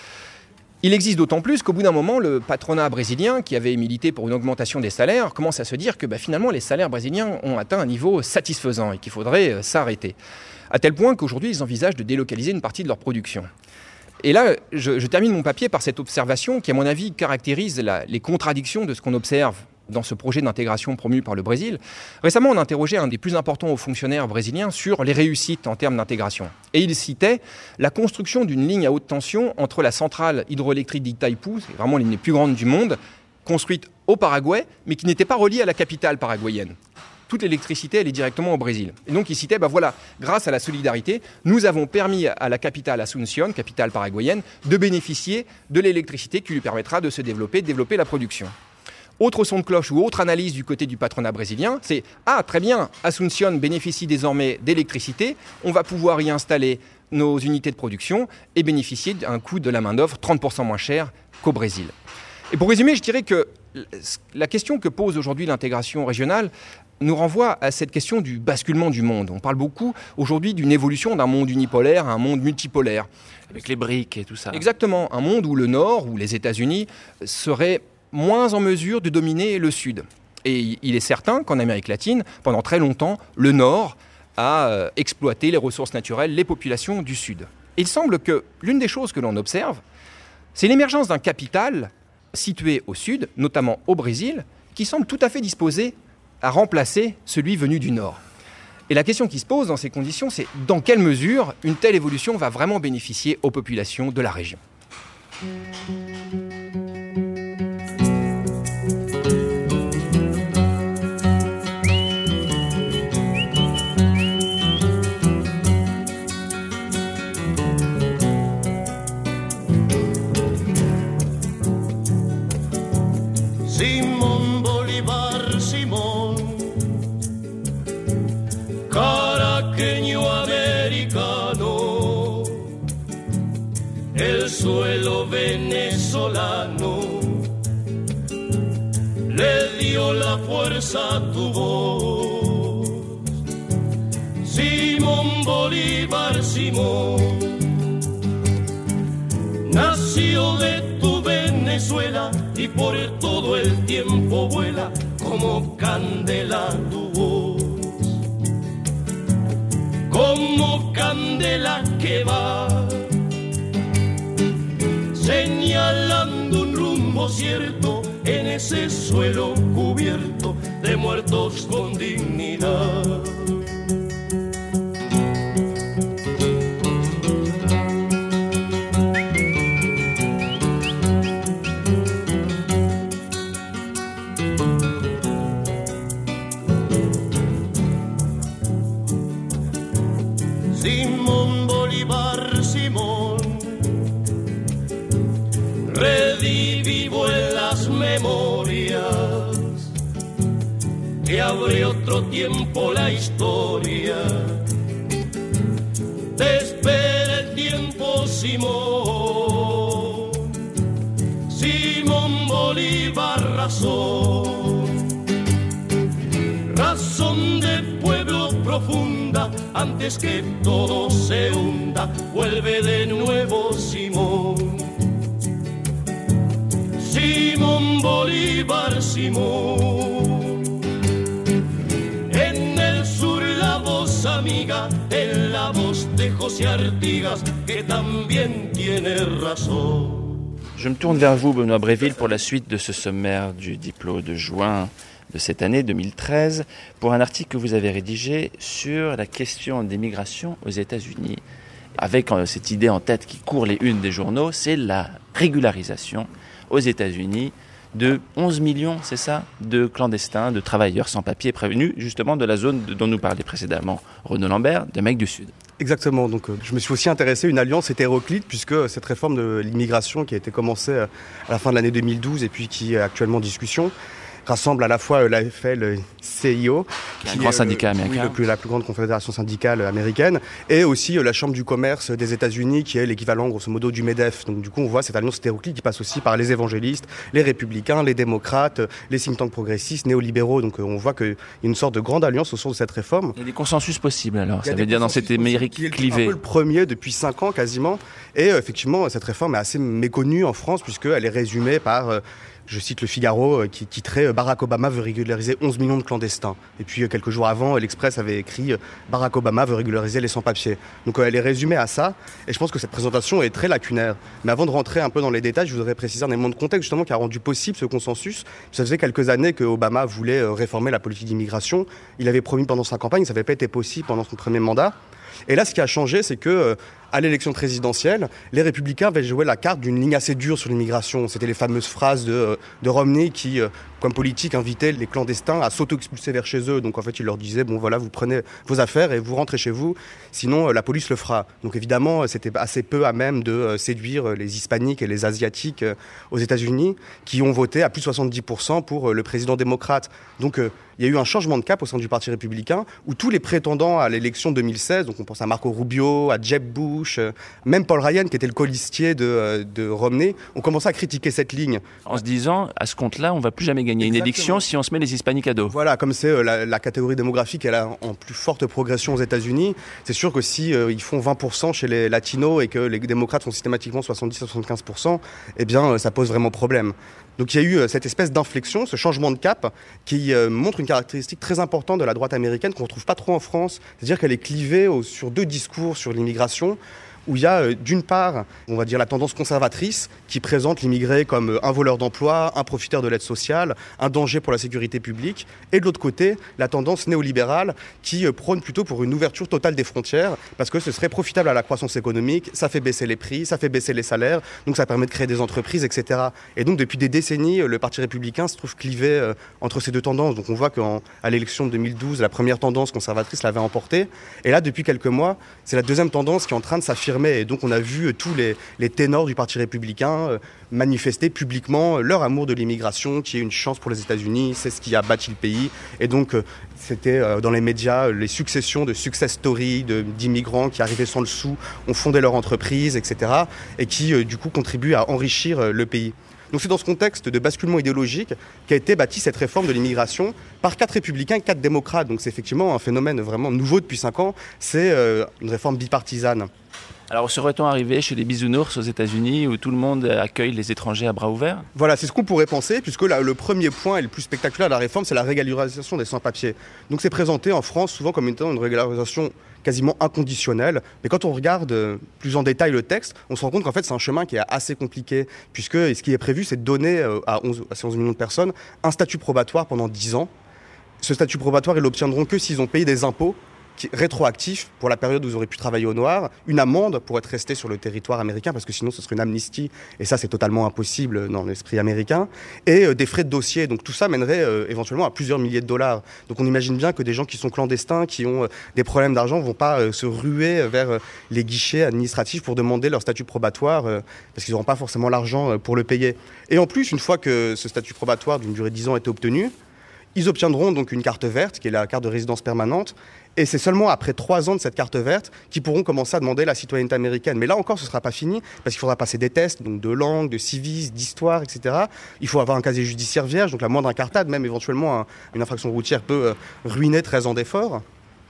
S18: Il existe d'autant plus qu'au bout d'un moment, le patronat brésilien, qui avait milité pour une augmentation des salaires, commence à se dire que finalement, les salaires brésiliens ont atteint un niveau satisfaisant et qu'il faudrait s'arrêter. À tel point qu'aujourd'hui, ils envisagent de délocaliser une partie de leur production. Et là, je termine mon papier par cette observation qui, à mon avis, caractérise les contradictions de ce qu'on observe dans ce projet d'intégration promu par le Brésil. Récemment, on a interrogé un des plus importants hauts fonctionnaires brésiliens sur les réussites en termes d'intégration. Et il citait la construction d'une ligne à haute tension entre la centrale hydroélectrique d'Itaipú, c'est vraiment l'une des plus grandes du monde, construite au Paraguay, mais qui n'était pas reliée à la capitale paraguayenne. Toute l'électricité, elle est directement au Brésil. Et donc, il citait, voilà, grâce à la solidarité, nous avons permis à la capitale Asunción, capitale paraguayenne, de bénéficier de l'électricité qui lui permettra de se développer, de développer la production. Autre son de cloche ou autre analyse du côté du patronat brésilien, c'est « Ah, très bien, Asunción bénéficie désormais d'électricité, on va pouvoir y installer nos unités de production et bénéficier d'un coût de la main-d'œuvre 30% moins cher qu'au Brésil. » Et pour résumer, je dirais que la question que pose aujourd'hui l'intégration régionale nous renvoie à cette question du basculement du monde. On parle beaucoup aujourd'hui d'une évolution d'un monde unipolaire à un monde multipolaire.
S17: Avec les briques et tout ça.
S18: Exactement, un monde où le Nord, où les États-Unis seraient moins en mesure de dominer le Sud. Et il est certain qu'en Amérique latine, pendant très longtemps, le Nord a exploité les ressources naturelles, les populations du Sud. Et il semble que l'une des choses que l'on observe, c'est l'émergence d'un capital situé au Sud, notamment au Brésil, qui semble tout à fait disposé à remplacer celui venu du Nord. Et la question qui se pose dans ces conditions, c'est dans quelle mesure une telle évolution va vraiment bénéficier aux populations de la région.
S3: Simón Bolívar venezolano le dio la fuerza a tu voz. Simón Bolívar, Simón, nació de tu Venezuela y por todo el tiempo vuela como candela tu voz, como candela que va señalando un rumbo cierto en ese suelo cubierto de muertos con dignidad. Simón Bolívar, Simón, redivivo en las memorias que abre otro tiempo la historia. Te espera el tiempo, Simón, Simón Bolívar, razón, razón de pueblo profunda, antes que todo se hunda, vuelve de nuevo Simón. Simón Bolívar, Simón, en el sur la voz amiga, en la voz de José Artigas, que también tiene razón.
S17: Je me tourne vers vous, Benoît Bréville, pour la suite de ce sommaire du Diplo de juin de cette année 2013, pour un article que vous avez rédigé sur la question des migrations aux États-Unis, avec cette idée en tête qui court les unes des journaux, c'est la régularisation aux États-Unis de 11 millions, c'est ça, de clandestins, de travailleurs sans papier prévenus justement de la zone dont nous parlait précédemment Renaud Lambert, d'Amérique du Sud.
S4: Exactement, donc je me suis aussi intéressé à une alliance hétéroclite, puisque cette réforme de l'immigration qui a été commencée à la fin de l'année 2012 et puis qui est actuellement en discussion, rassemble à la fois l'AFL-CIO,
S17: qui est un grand syndicat américain,
S4: la plus grande confédération syndicale américaine, et aussi la Chambre du commerce des États-Unis, qui est l'équivalent grosso modo du MEDEF. Donc du coup, on voit cette alliance hétéroclite qui passe aussi par les évangélistes, les républicains, les démocrates, les think tanks progressistes, néolibéraux. Donc on voit qu'il y a une sorte de grande alliance au sein de cette réforme.
S17: Il y a des consensus possibles alors, ça veut dire dans cette Amérique clivée.
S4: C'est un peu le premier depuis 5 ans quasiment, et effectivement cette réforme est assez méconnue en France, puisqu'elle est résumée par... je cite le Figaro qui titrait « Barack Obama veut régulariser 11 millions de clandestins ». Et puis quelques jours avant, l'Express avait écrit « Barack Obama veut régulariser les sans-papiers ». Donc elle est résumée à ça, et je pense que cette présentation est très lacunaire. Mais avant de rentrer un peu dans les détails, je voudrais préciser un élément de contexte justement qui a rendu possible ce consensus. Ça faisait quelques années que Obama voulait réformer la politique d'immigration. Il avait promis pendant sa campagne, ça n'avait pas été possible pendant son premier mandat. Et là, ce qui a changé, c'est que à l'élection présidentielle, les républicains avaient joué la carte d'une ligne assez dure sur l'immigration. C'était les fameuses phrases de Romney qui, comme politique, invitait les clandestins à s'auto-expulser vers chez eux. Donc en fait, il leur disait, bon voilà, vous prenez vos affaires et vous rentrez chez vous, sinon la police le fera. Donc évidemment, c'était assez peu à même de séduire les hispaniques et les asiatiques aux États-Unis, qui ont voté à plus de 70% pour le président démocrate. Donc il y a eu un changement de cap au sein du Parti républicain, où tous les prétendants à l'élection 2016, donc on pense à Marco Rubio, à Jeb Bush, même Paul Ryan, qui était le colistier de Romney, ont commencé à critiquer cette ligne.
S17: En se disant, à ce compte-là, on ne va plus jamais gagner une élection si on se met les hispaniques à dos.
S4: Voilà, comme c'est la catégorie démographique, elle a en plus forte progression aux États-Unis, c'est sûr que si ils font 20% chez les latinos et que les démocrates font systématiquement 70-75%, eh bien ça pose vraiment problème. Donc il y a eu cette espèce d'inflexion, ce changement de cap qui montre une caractéristique très importante de la droite américaine qu'on ne retrouve pas trop en France. C'est-à-dire qu'elle est clivée sur deux discours sur l'immigration, où il y a d'une part, on va dire, la tendance conservatrice qui présente l'immigré comme un voleur d'emploi, un profiteur de l'aide sociale, un danger pour la sécurité publique, et de l'autre côté, la tendance néolibérale qui prône plutôt pour une ouverture totale des frontières, parce que ce serait profitable à la croissance économique, ça fait baisser les prix, ça fait baisser les salaires, donc ça permet de créer des entreprises, etc. Et donc depuis des décennies, le Parti républicain se trouve clivé entre ces deux tendances. Donc on voit qu'à l'élection de 2012, la première tendance conservatrice l'avait emporté, et là, depuis quelques mois, c'est la deuxième tendance qui est en train de s'affirmer confirmé. Et donc on a vu tous les ténors du Parti républicain manifester publiquement leur amour de l'immigration, qui est une chance pour les États-Unis, c'est ce qui a bâti le pays. Et donc c'était dans les médias les successions de success stories d'immigrants qui arrivaient sans le sou, ont fondé leur entreprise, etc. et qui du coup contribuent à enrichir le pays. Donc c'est dans ce contexte de basculement idéologique qu'a été bâtie cette réforme de l'immigration par 4 républicains et 4 démocrates. Donc c'est effectivement un phénomène vraiment nouveau depuis 5 ans. C'est une réforme bipartisane.
S17: Alors serait-on arrivé chez les bisounours aux États-Unis où tout le monde accueille les étrangers à bras ouverts ?
S4: Voilà, c'est ce qu'on pourrait penser, puisque là, le premier point et le plus spectaculaire de la réforme, c'est la régularisation des sans-papiers. Donc c'est présenté en France souvent comme étant une régularisation quasiment inconditionnelle. Mais quand on regarde plus en détail le texte, on se rend compte qu'en fait c'est un chemin qui est assez compliqué, puisque ce qui est prévu, c'est de donner à ces 11 millions de personnes un statut probatoire pendant 10 ans. Ce statut probatoire, ils l'obtiendront que s'ils ont payé des impôts rétroactif pour la période où ils auraient pu travailler au noir, une amende pour être resté sur le territoire américain, parce que sinon ce serait une amnistie, et ça c'est totalement impossible dans l'esprit américain, et des frais de dossier. Donc tout ça mènerait éventuellement à plusieurs milliers de dollars. Donc on imagine bien que des gens qui sont clandestins, qui ont des problèmes d'argent, ne vont pas se ruer vers les guichets administratifs pour demander leur statut probatoire, parce qu'ils n'auront pas forcément l'argent pour le payer. Et en plus, une fois que ce statut probatoire d'une durée de 10 ans a été obtenu, ils obtiendront donc une carte verte, qui est la carte de résidence permanente, et c'est seulement après 3 ans de cette carte verte qu'ils pourront commencer à demander la citoyenneté américaine. Mais là encore, ce ne sera pas fini, parce qu'il faudra passer des tests donc de langue, de civisme, d'histoire, etc. Il faut avoir un casier judiciaire vierge, donc la moindre incartade, même éventuellement une infraction routière peut ruiner 13 ans d'efforts.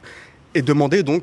S4: Et demander donc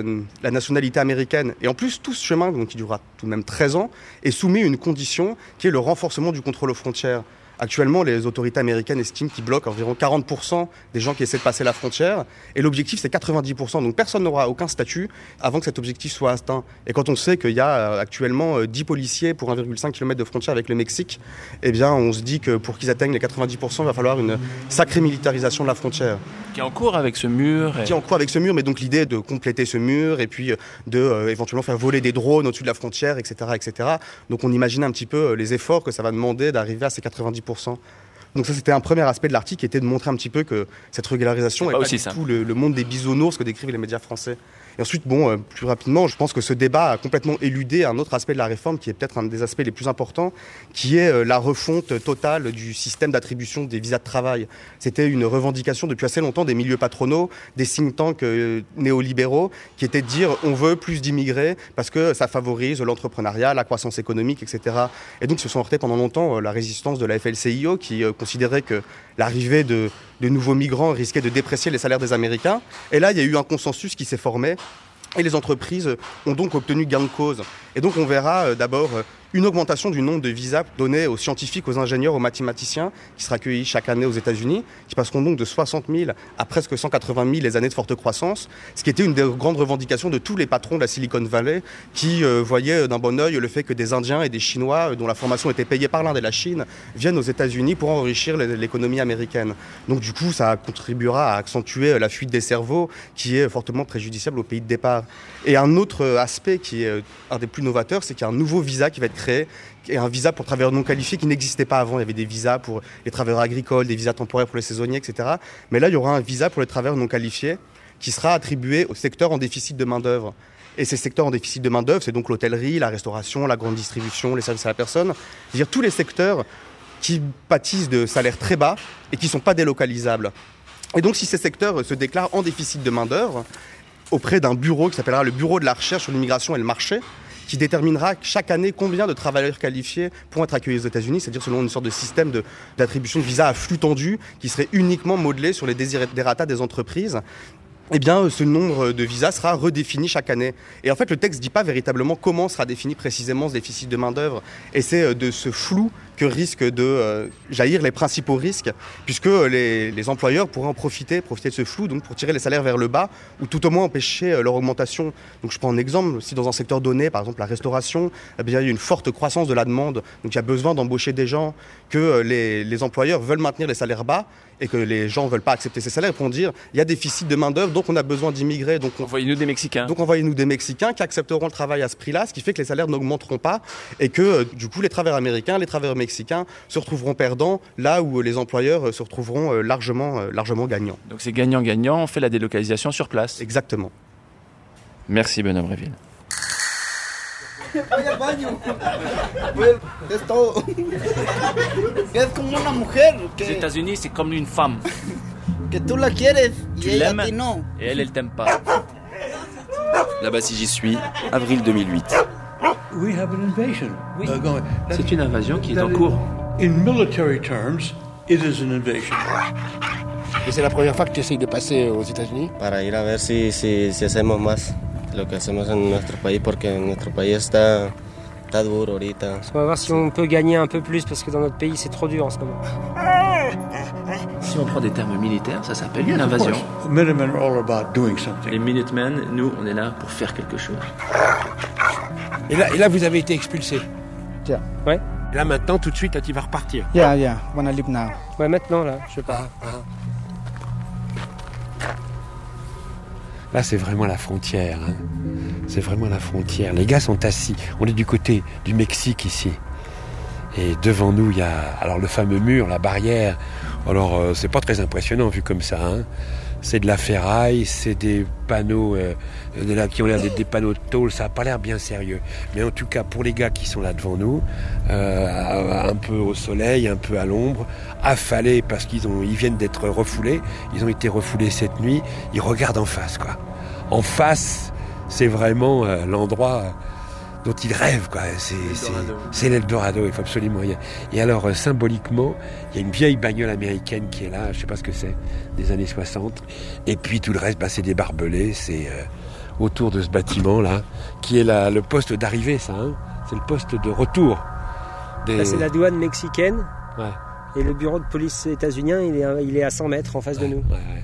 S4: la nationalité américaine. Et en plus, tout ce chemin, donc, qui durera tout de même 13 ans, est soumis à une condition qui est le renforcement du contrôle aux frontières. Actuellement, les autorités américaines estiment qu'ils bloquent environ 40% des gens qui essaient de passer la frontière. Et l'objectif, c'est 90%. Donc personne n'aura aucun statut avant que cet objectif soit atteint. Et quand on sait qu'il y a actuellement 10 policiers pour 1,5 km de frontière avec le Mexique, eh bien, on se dit que pour qu'ils atteignent les 90%, il va falloir une sacrée militarisation de la frontière.
S17: Qui est en cours avec ce mur.
S4: Qui est en cours avec ce mur, mais donc l'idée est de compléter ce mur et puis de éventuellement faire voler des drones au-dessus de la frontière, etc., etc. Donc on imagine un petit peu les efforts que ça va demander d'arriver à ces 90%. Donc ça, c'était un premier aspect de l'article, qui était de montrer un petit peu que cette régularisation n'est pas du tout le monde des bisounours que décrivent les médias français. Et ensuite, plus rapidement, je pense que ce débat a complètement éludé un autre aspect de la réforme, qui est peut-être un des aspects les plus importants, qui est la refonte totale du système d'attribution des visas de travail. C'était une revendication depuis assez longtemps des milieux patronaux, des think tanks néolibéraux, qui étaient de dire on veut plus d'immigrés parce que ça favorise l'entrepreneuriat, la croissance économique, etc. Et donc, se sont heurtés pendant longtemps la résistance de la FL-CIO, qui considérait que l'arrivée de nouveaux migrants risquait de déprécier les salaires des Américains. Et là, il y a eu un consensus qui s'est formé. Et les entreprises ont donc obtenu gain de cause. Et donc on verra d'abord une augmentation du nombre de visas donnés aux scientifiques, aux ingénieurs, aux mathématiciens, qui sera accueillis chaque année aux États-Unis, qui passeront donc de 60 000 à presque 180 000 les années de forte croissance, ce qui était une des grandes revendications de tous les patrons de la Silicon Valley, qui voyaient d'un bon œil le fait que des Indiens et des Chinois, dont la formation était payée par l'Inde et la Chine, viennent aux États-Unis pour enrichir l'économie américaine. Donc du coup, ça contribuera à accentuer la fuite des cerveaux, qui est fortement préjudiciable au pays de départ. Et un autre aspect qui est un des plus novateurs, c'est qu'il y a un nouveau visa qui va être créé, qui est un visa pour travailleurs non qualifiés qui n'existait pas avant. Il y avait des visas pour les travailleurs agricoles, des visas temporaires pour les saisonniers, etc. Mais là, il y aura un visa pour les travailleurs non qualifiés qui sera attribué aux secteurs en déficit de main-d'œuvre. Et ces secteurs en déficit de main-d'œuvre, c'est donc l'hôtellerie, la restauration, la grande distribution, les services à la personne. C'est-à-dire tous les secteurs qui pâtissent de salaires très bas et qui ne sont pas délocalisables. Et donc, si ces secteurs se déclarent en déficit de main-d'œuvre, auprès d'un bureau qui s'appellera le Bureau de la recherche sur l'immigration et le marché, qui déterminera chaque année combien de travailleurs qualifiés pourront être accueillis aux États-Unis, c'est-à-dire selon une sorte de système d'attribution de visa à flux tendu qui serait uniquement modelé sur les desiderata des entreprises. Eh bien, ce nombre de visas sera redéfini chaque année. Et en fait, le texte ne dit pas véritablement comment sera défini précisément ce déficit de main-d'œuvre. Et c'est de ce flou que risquent de jaillir les principaux risques, puisque les employeurs pourraient en profiter de ce flou, donc pour tirer les salaires vers le bas, ou tout au moins empêcher leur augmentation. Donc je prends un exemple, si dans un secteur donné, par exemple la restauration, eh bien, il y a une forte croissance de la demande, donc il y a besoin d'embaucher des gens, que les employeurs veulent maintenir les salaires bas, et que les gens ne veulent pas accepter ces salaires, ils pourront dire il y a déficit de main-d'œuvre, donc on a besoin d'immigrés. Donc
S17: envoyez-nous des Mexicains.
S4: Donc envoyez-nous des Mexicains qui accepteront le travail à ce prix-là, ce qui fait que les salaires n'augmenteront pas et que du coup les travailleurs américains, les travailleurs mexicains se retrouveront perdants là où les employeurs se retrouveront largement gagnants.
S17: Donc c'est gagnant-gagnant, on fait la délocalisation sur place.
S4: Exactement.
S17: Merci Benoît Bréville.
S2: Voy al baño. Es todo. Es como una mujer.
S5: Aux États-Unis, c'est comme une femme.
S2: Que tú la quieres
S5: Tu
S2: y ella a
S5: l'aimes
S2: ti no.
S5: et elle t'aime pas.
S21: Là-bas si j'y suis, avril 2008.
S23: We have an invasion.
S5: C'est une invasion qui est en cours.
S23: In military terms, it is an invasion.
S24: Et c'est la première fois que tu essayes de passer aux États-Unis?
S25: Para ir a ver si hacemos más lo que hacemos en nuestro país, porque nuestro país está duro ahorita.
S26: On va voir si on peut gagner un peu plus, parce que dans notre pays, c'est trop dur en ce moment.
S5: Si on prend des termes militaires, ça s'appelle une invasion.
S23: Minutemen are all about doing something.
S5: Les Minutemen, nous, on est là pour faire quelque chose.
S24: Et là, vous avez été expulsé.
S26: Tiens. Ouais.
S24: Là, maintenant, tout de suite, là, tu vas repartir.
S26: Yeah, wanna leave now. Ouais, maintenant, là, je pars.
S27: Là, c'est vraiment la frontière. Hein. C'est vraiment la frontière. Les gars sont assis. On est du côté du Mexique ici. Et devant nous, il y a alors le fameux mur, la barrière. Alors, c'est pas très impressionnant vu comme ça. Hein. C'est de la ferraille, c'est des panneaux qui ont l'air d'être des panneaux de tôle. Ça n'a pas l'air bien sérieux. Mais en tout cas, pour les gars qui sont là devant nous, un peu au soleil, un peu à l'ombre, affalés parce qu'ils viennent d'être refoulés. Ils ont été refoulés cette nuit. Ils regardent en face, quoi. En face, c'est vraiment l'endroit dont ils rêvent, quoi. C'est l'Eldorado, il faut absolument y aller. Et alors, symboliquement, il y a une vieille bagnole américaine qui est là, je sais pas ce que c'est, des années 60. Et puis tout le reste, c'est des barbelés, c'est autour de ce bâtiment-là, qui est le poste d'arrivée, ça, hein. C'est le poste de retour.
S26: Là, c'est la douane mexicaine.
S27: Ouais.
S26: Et le bureau de police états-unien, il est à 100 mètres en face de nous.
S27: Ouais.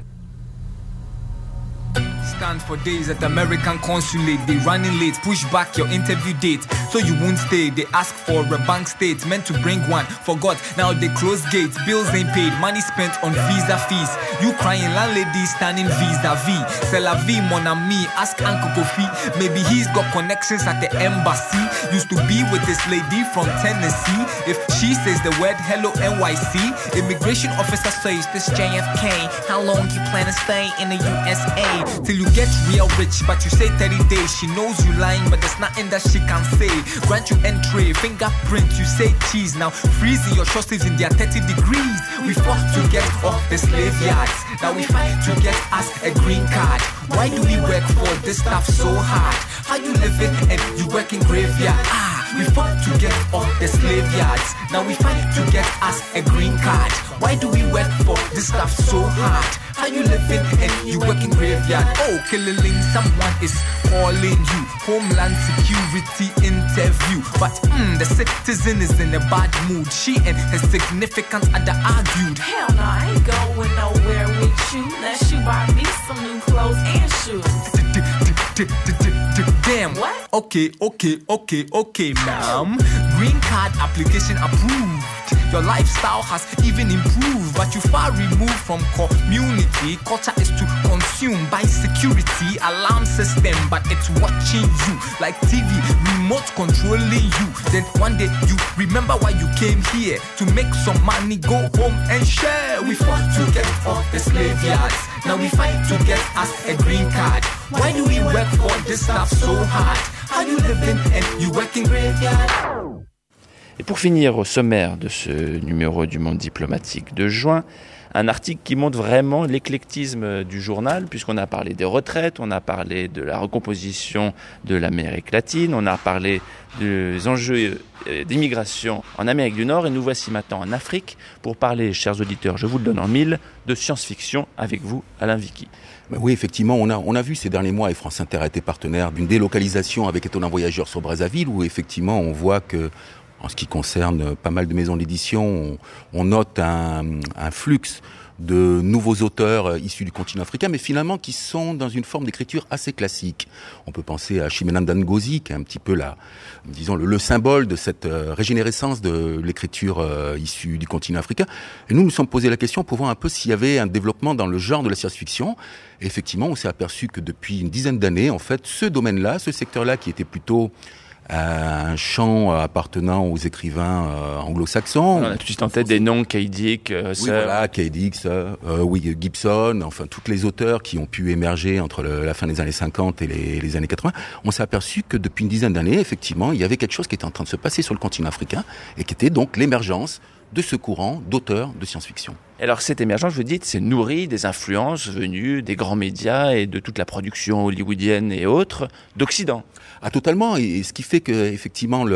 S28: Stand for days at the American consulate. They running late, push back your interview date, so you won't stay. They ask for a bank statement to bring one. Forgot, now they close gates. Bills ain't paid, money spent on visa fees. You crying, landlady standing vis-a-vis. C'est la vie, mon ami, ask Uncle Kofi. Maybe he's got connections at the embassy. Used to be with this lady from Tennessee. If she says the word hello NYC, immigration officer says this JFK. How long you plan to stay in the USA? Till you get real rich, but you say 30 days. She knows you lying, but there's nothing that she can say. Grant you entry, fingerprint, you say cheese. Now freezing your short sleeves in their 30 degrees. We fought to get off the slave yards. Now we fight to get us a green card. Why do we work for this stuff so hard? How you living and you work in graveyard? We fought to get off the slave yards. Now we fight to get us a green card. Why do we work for this stuff so hard? How you living and you work in graveyard? Oh, killing someone is calling you. Homeland Security interview. But the citizen is in a bad mood. She and her significant other argued.
S29: Hell no, I ain't going nowhere with you unless you buy me some new clothes and shoes.
S28: Damn. What? Okay, ma'am. Green card application approved. Your lifestyle has even improved, but you far removed from community. Culture is to consume by security alarm system, but it's watching you like TV, remote controlling you. Then one day you remember why you came here, to make some money, go home and share. We fought to get off the slave yards. Now we fight to get us a green card. Why do we work for this stuff so hard? How you living and you working graveyard?
S17: Et pour finir au sommaire de ce numéro du Monde diplomatique de juin, un article qui montre vraiment l'éclectisme du journal, puisqu'on a parlé des retraites, on a parlé de la recomposition de l'Amérique latine, on a parlé des enjeux d'immigration en Amérique du Nord, et nous voici maintenant en Afrique pour parler, chers auditeurs, je vous le donne en mille, de science-fiction avec vous, Alain Vicky.
S30: Oui, effectivement, on a vu ces derniers mois, et France Inter a été partenaire d'une délocalisation avec Étonnant Voyageur sur Brazzaville, où effectivement on voit que, en ce qui concerne pas mal de maisons d'édition, on note un flux de nouveaux auteurs issus du continent africain, mais finalement qui sont dans une forme d'écriture assez classique. On peut penser à Chimamanda Ngozi, qui est un petit peu le symbole de cette régénérescence de l'écriture issue du continent africain. Et nous sommes posé la question pour voir un peu s'il y avait un développement dans le genre de la science-fiction. Et effectivement, on s'est aperçu que depuis une dizaine d'années, en fait, ce domaine-là, ce secteur-là, qui était plutôt à un champ appartenant aux écrivains anglo-saxons.
S17: On a tout de suite en tête des noms, K. Dick,
S30: K. Dick, Gibson, enfin tous les auteurs qui ont pu émerger entre la fin des années 50 et les années 80. On s'est aperçu que depuis une dizaine d'années, effectivement, il y avait quelque chose qui était en train de se passer sur le continent africain et qui était donc l'émergence de ce courant d'auteurs de science-fiction.
S17: Alors cette émergence, vous dites, c'est nourri des influences venues des grands médias et de toute la production hollywoodienne et autres d'Occident.
S30: Ah, totalement. Et ce qui fait que, effectivement,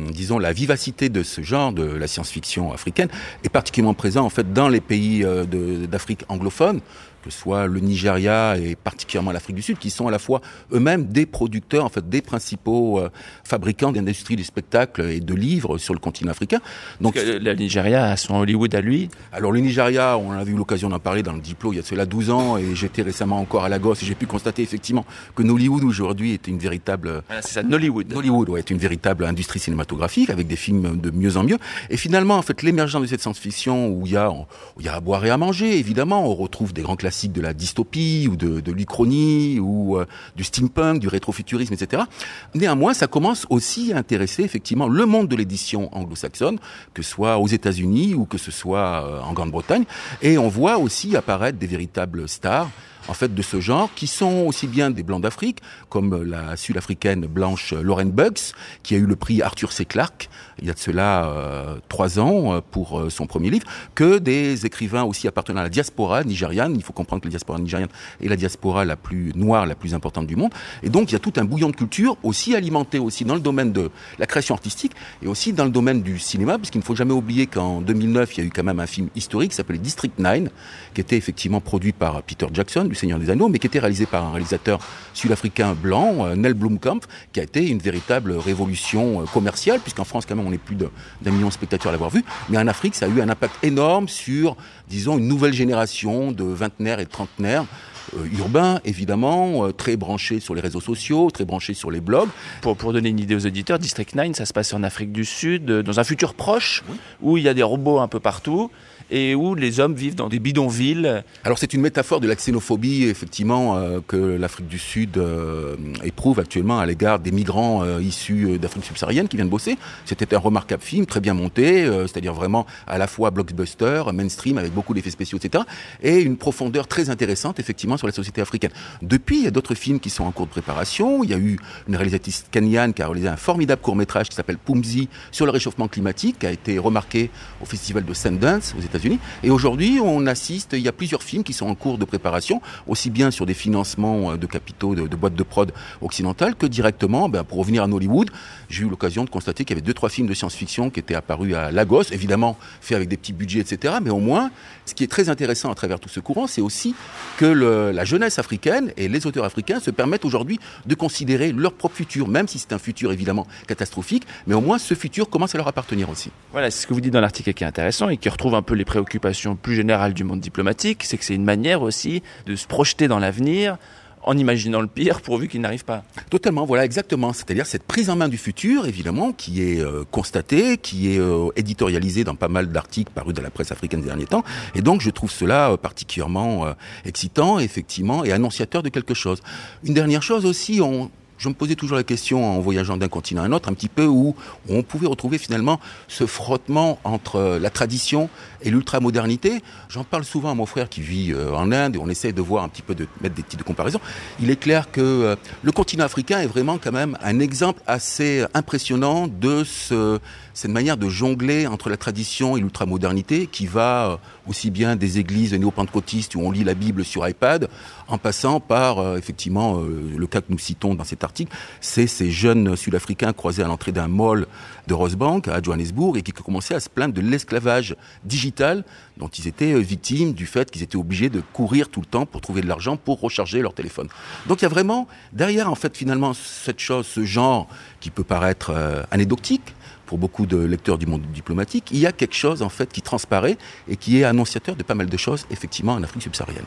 S30: la vivacité de ce genre de la science-fiction africaine est particulièrement présente, en fait, dans les pays d'Afrique anglophone, que ce soit le Nigeria et particulièrement l'Afrique du Sud, qui sont à la fois eux-mêmes des producteurs, en fait, des principaux fabricants d'industrie du spectacle et de livres sur le continent africain. Donc,
S17: le Nigeria a son Hollywood à lui.
S30: Alors, le Nigeria, on a eu l'occasion d'en parler dans le diplôme il y a cela 12 ans, et j'étais récemment encore à Lagos, et j'ai pu constater, effectivement, que Nollywood, aujourd'hui, est une véritable...
S17: c'est ça, Nollywood.
S30: Nollywood, ouais, est une véritable industrie cinématographique, avec des films de mieux en mieux. Et finalement, en fait, l'émergence de cette science-fiction, où il y a à boire et à manger, évidemment, on retrouve des grands classiques de la dystopie ou de l'Uchronie ou du steampunk, du rétrofuturisme, etc. Néanmoins, ça commence aussi à intéresser effectivement le monde de l'édition anglo-saxonne, que ce soit aux États-Unis ou que ce soit en Grande-Bretagne. Et on voit aussi apparaître des véritables stars en fait de ce genre, qui sont aussi bien des blancs d'Afrique, comme la sud-africaine blanche Lauren Buggs, qui a eu le prix Arthur C. Clarke il y a de cela 3 ans pour son premier livre, que des écrivains aussi appartenant à la diaspora nigériane. Il faut comprendre que la diaspora nigériane est la diaspora la plus noire, la plus importante du monde. Et donc il y a tout un bouillon de culture, aussi alimenté aussi dans le domaine de la création artistique et aussi dans le domaine du cinéma, parce qu'il ne faut jamais oublier qu'en 2009, il y a eu quand même un film historique qui s'appelait District 9, qui était effectivement produit par Peter Jackson, du Seigneur des Anneaux, mais qui était réalisé par un réalisateur sud-africain blanc, Nel Blomkamp, qui a été une véritable révolution commerciale, puisqu'en France, quand même, on est plus d'1 million de spectateurs à l'avoir vu, mais en Afrique, ça a eu un impact énorme sur, disons, une nouvelle génération de vingtenaires et de trentenaires, urbains, évidemment, très branchés sur les réseaux sociaux, très branchés sur les blogs.
S17: Pour donner une idée aux auditeurs, District 9, ça se passe en Afrique du Sud, dans un futur proche, où il y a des robots un peu partout, et où les hommes vivent dans des bidonvilles.
S30: Alors c'est une métaphore de la xénophobie, effectivement, que l'Afrique du Sud éprouve actuellement à l'égard des migrants issus d'Afrique subsaharienne qui viennent bosser. C'était un remarquable film, très bien monté, c'est-à-dire vraiment à la fois blockbuster, mainstream, avec beaucoup d'effets spéciaux, etc. Et une profondeur très intéressante, effectivement, sur la société africaine. Depuis, il y a d'autres films qui sont en cours de préparation. Il y a eu une réalisatrice kenyane qui a réalisé un formidable court-métrage qui s'appelle Pumzi sur le réchauffement climatique, qui a été remarqué au festival de Sundance aux États-Unis. Et aujourd'hui, on assiste, il y a plusieurs films qui sont en cours de préparation, aussi bien sur des financements de capitaux de boîtes de prod occidentales que directement, pour revenir à Nollywood, j'ai eu l'occasion de constater qu'il y avait 2-3 films de science-fiction qui étaient apparus à Lagos, évidemment faits avec des petits budgets, etc. Mais au moins, ce qui est très intéressant à travers tout ce courant, c'est aussi que la jeunesse africaine et les auteurs africains se permettent aujourd'hui de considérer leur propre futur, même si c'est un futur évidemment catastrophique, mais au moins ce futur commence à leur appartenir aussi.
S17: Voilà, c'est ce que vous dites dans l'article qui est intéressant et qui retrouve un peu les préoccupations plus générales du monde diplomatique, c'est que c'est une manière aussi de se projeter dans l'avenir en imaginant le pire pourvu qu'il n'arrive pas.
S30: Totalement, voilà, exactement. C'est-à-dire cette prise en main du futur, évidemment, qui est constatée, qui est éditorialisée dans pas mal d'articles parus dans la presse africaine ces derniers temps. Et donc, je trouve cela particulièrement excitant, effectivement, et annonciateur de quelque chose. Une dernière chose aussi, je me posais toujours la question en voyageant d'un continent à un autre, un petit peu où on pouvait retrouver finalement ce frottement entre la tradition et l'ultramodernité. J'en parle souvent à mon frère qui vit en Inde et on essaie de voir un petit peu, de mettre des petites comparaisons. Il est clair que le continent africain est vraiment quand même un exemple assez impressionnant de cette manière de jongler entre la tradition et l'ultramodernité qui va aussi bien des églises néo-pentecôtistes où on lit la Bible sur iPad, en passant par effectivement le cas que nous citons dans cet article, c'est ces jeunes Sud-Africains croisés à l'entrée d'un mall de Rosebank à Johannesburg et qui commençaient à se plaindre de l'esclavage digital dont ils étaient victimes du fait qu'ils étaient obligés de courir tout le temps pour trouver de l'argent pour recharger leur téléphone. Donc il y a vraiment derrière en fait finalement cette chose, ce genre qui peut paraître anecdotique pour beaucoup de lecteurs du monde diplomatique, il y a quelque chose en fait qui transparaît et qui est annonciateur de pas mal de choses effectivement en Afrique subsaharienne.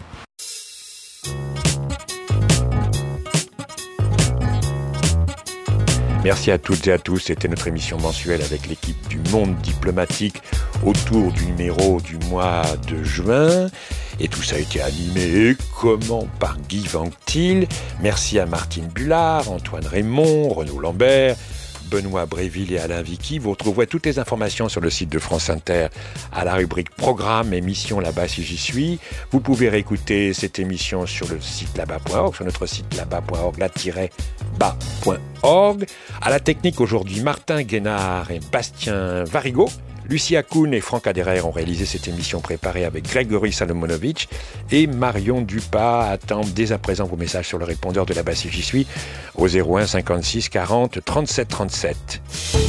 S12: Merci à toutes et à tous. C'était notre émission mensuelle avec l'équipe du Monde diplomatique autour du numéro du mois de juin. Et tout ça a été animé, comment, par Guy Vanctil. Merci à Martine Bullard, Antoine Raymond, Renaud Lambert, Benoît Bréville et Alain Vicky. Vous retrouverez toutes les informations sur le site de France Inter à la rubrique Programme, émission là-bas si j'y suis. Vous pouvez réécouter cette émission sur le site là-bas.org, sur notre site là-bas.org, là-bas.org. À la technique aujourd'hui, Martin Guénard et Bastien Varigo. Lucie Akoun et Franck Aderer ont réalisé cette émission préparée avec Grégory Salomonovitch et Marion Dupas attendent dès à présent vos messages sur le répondeur de là-bas si j'y suis au 01 56 40 37 37.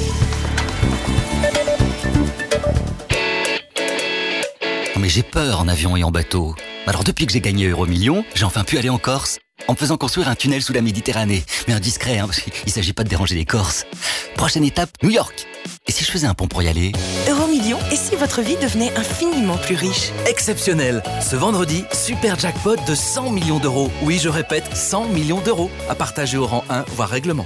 S1: Non mais j'ai peur en avion et en bateau. Alors depuis que j'ai gagné Euromillions, j'ai enfin pu aller en Corse en me faisant construire un tunnel sous la Méditerranée. Mais un discret, parce qu'il ne s'agit pas de déranger les Corses. Prochaine étape, New York. Et si je faisais un pont pour y aller ?
S6: Euromillions, et si votre vie devenait infiniment plus riche ?
S1: Exceptionnel. Ce vendredi, super jackpot de 100 millions d'euros. Oui, je répète, 100 millions d'euros. À partager au rang 1, voire règlement.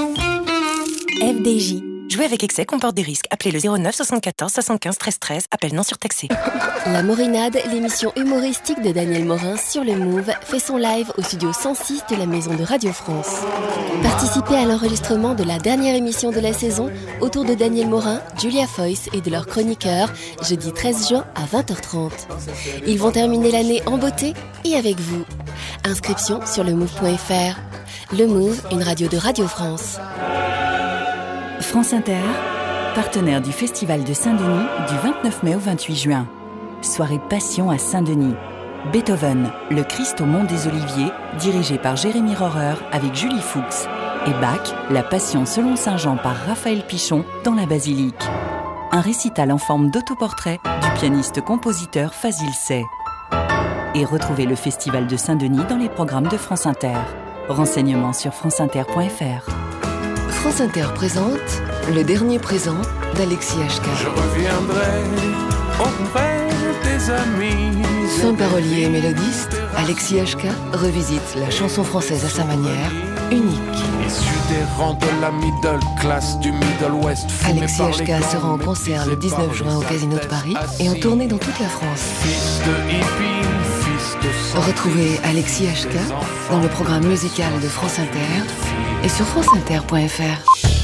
S6: FDJ. Jouer avec excès comporte des risques. Appelez le 09 74 75 13 13. Appel non surtaxé.
S7: La Morinade, l'émission humoristique de Daniel Morin sur le Move, fait son live au studio 106 de la Maison de Radio France. Participez à l'enregistrement de la dernière émission de la saison autour de Daniel Morin, Julia Foyce et de leurs chroniqueurs, jeudi 13 juin à 20h30. Ils vont terminer l'année en beauté et avec vous. Inscription sur lemove.fr. Le Move, une radio de Radio France.
S8: France Inter, partenaire du Festival de Saint-Denis du 29 mai au 28 juin. Soirée Passion à Saint-Denis. Beethoven, le Christ au Mont des Oliviers, dirigé par Jérémy Rohrer avec Julie Fuchs. Et Bach, la Passion selon Saint-Jean par Raphaël Pichon dans la basilique. Un récital en forme d'autoportrait du pianiste-compositeur Fazil Say. Et retrouvez le Festival de Saint-Denis dans les programmes de France Inter. Renseignements sur franceinter.fr.
S7: France Inter présente Le Dernier Présent d'Alexis HK.
S3: Je reviendrai auprès de tes amis.
S7: Fin parolier et mélodiste, Alexis HK revisite la chanson française à sa manière, unique.
S3: Issu des rangs de la middle class du Middle West.
S7: Alexis HK sera en concert le 19 juin au Casino de Paris et en tournée dans toute la France.
S3: Fils de hippie, fils de sang.
S7: Retrouvez Alexis HK dans le programme musical de France Inter et sur franceinter.fr.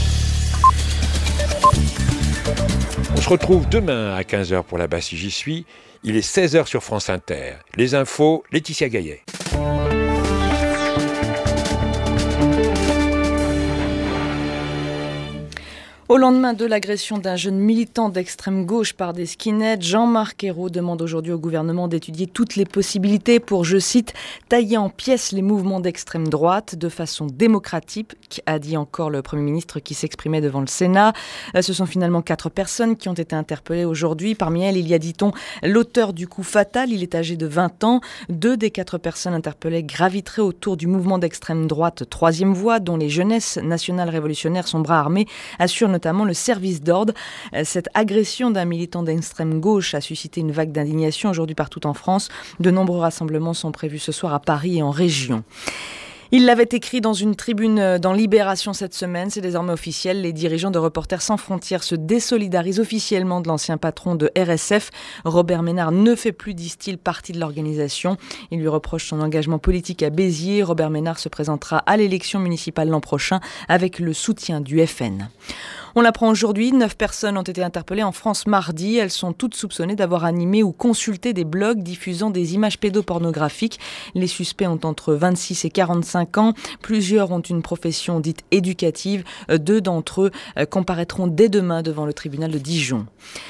S12: On se retrouve demain à 15h pour là-bas si j'y suis. Il est 16h sur France Inter. Les infos, Laetitia Gaillet.
S9: Au lendemain de l'agression d'un jeune militant d'extrême gauche par des skinheads, Jean-Marc Ayrault demande aujourd'hui au gouvernement d'étudier toutes les possibilités pour, je cite, tailler en pièces les mouvements d'extrême droite de façon démocratique, a dit encore le Premier ministre qui s'exprimait devant le Sénat. Ce sont finalement 4 personnes qui ont été interpellées aujourd'hui. Parmi elles, il y a, dit-on, l'auteur du coup fatal. Il est âgé de 20 ans. 2 des 4 personnes interpellées graviteraient autour du mouvement d'extrême droite Troisième Voie, dont les jeunesses nationales révolutionnaires, son bras armé, assurent notamment le service d'ordre. Cette agression d'un militant d'extrême gauche a suscité une vague d'indignation aujourd'hui partout en France. De nombreux rassemblements sont prévus ce soir à Paris et en région. Il l'avait écrit dans une tribune dans Libération cette semaine, c'est désormais officiel. Les dirigeants de Reporters sans frontières se désolidarisent officiellement de l'ancien patron de RSF. Robert Ménard ne fait plus, disent-ils, partie de l'organisation. Il lui reproche son engagement politique à Béziers. Robert Ménard se présentera à l'élection municipale l'an prochain avec le soutien du FN. On l'apprend aujourd'hui, 9 personnes ont été interpellées en France mardi. Elles sont toutes soupçonnées d'avoir animé ou consulté des blogs diffusant des images pédopornographiques. Les suspects ont entre 26 et 45 ans. Plusieurs ont une profession dite éducative. 2 d'entre eux comparaîtront dès demain devant le tribunal de Dijon.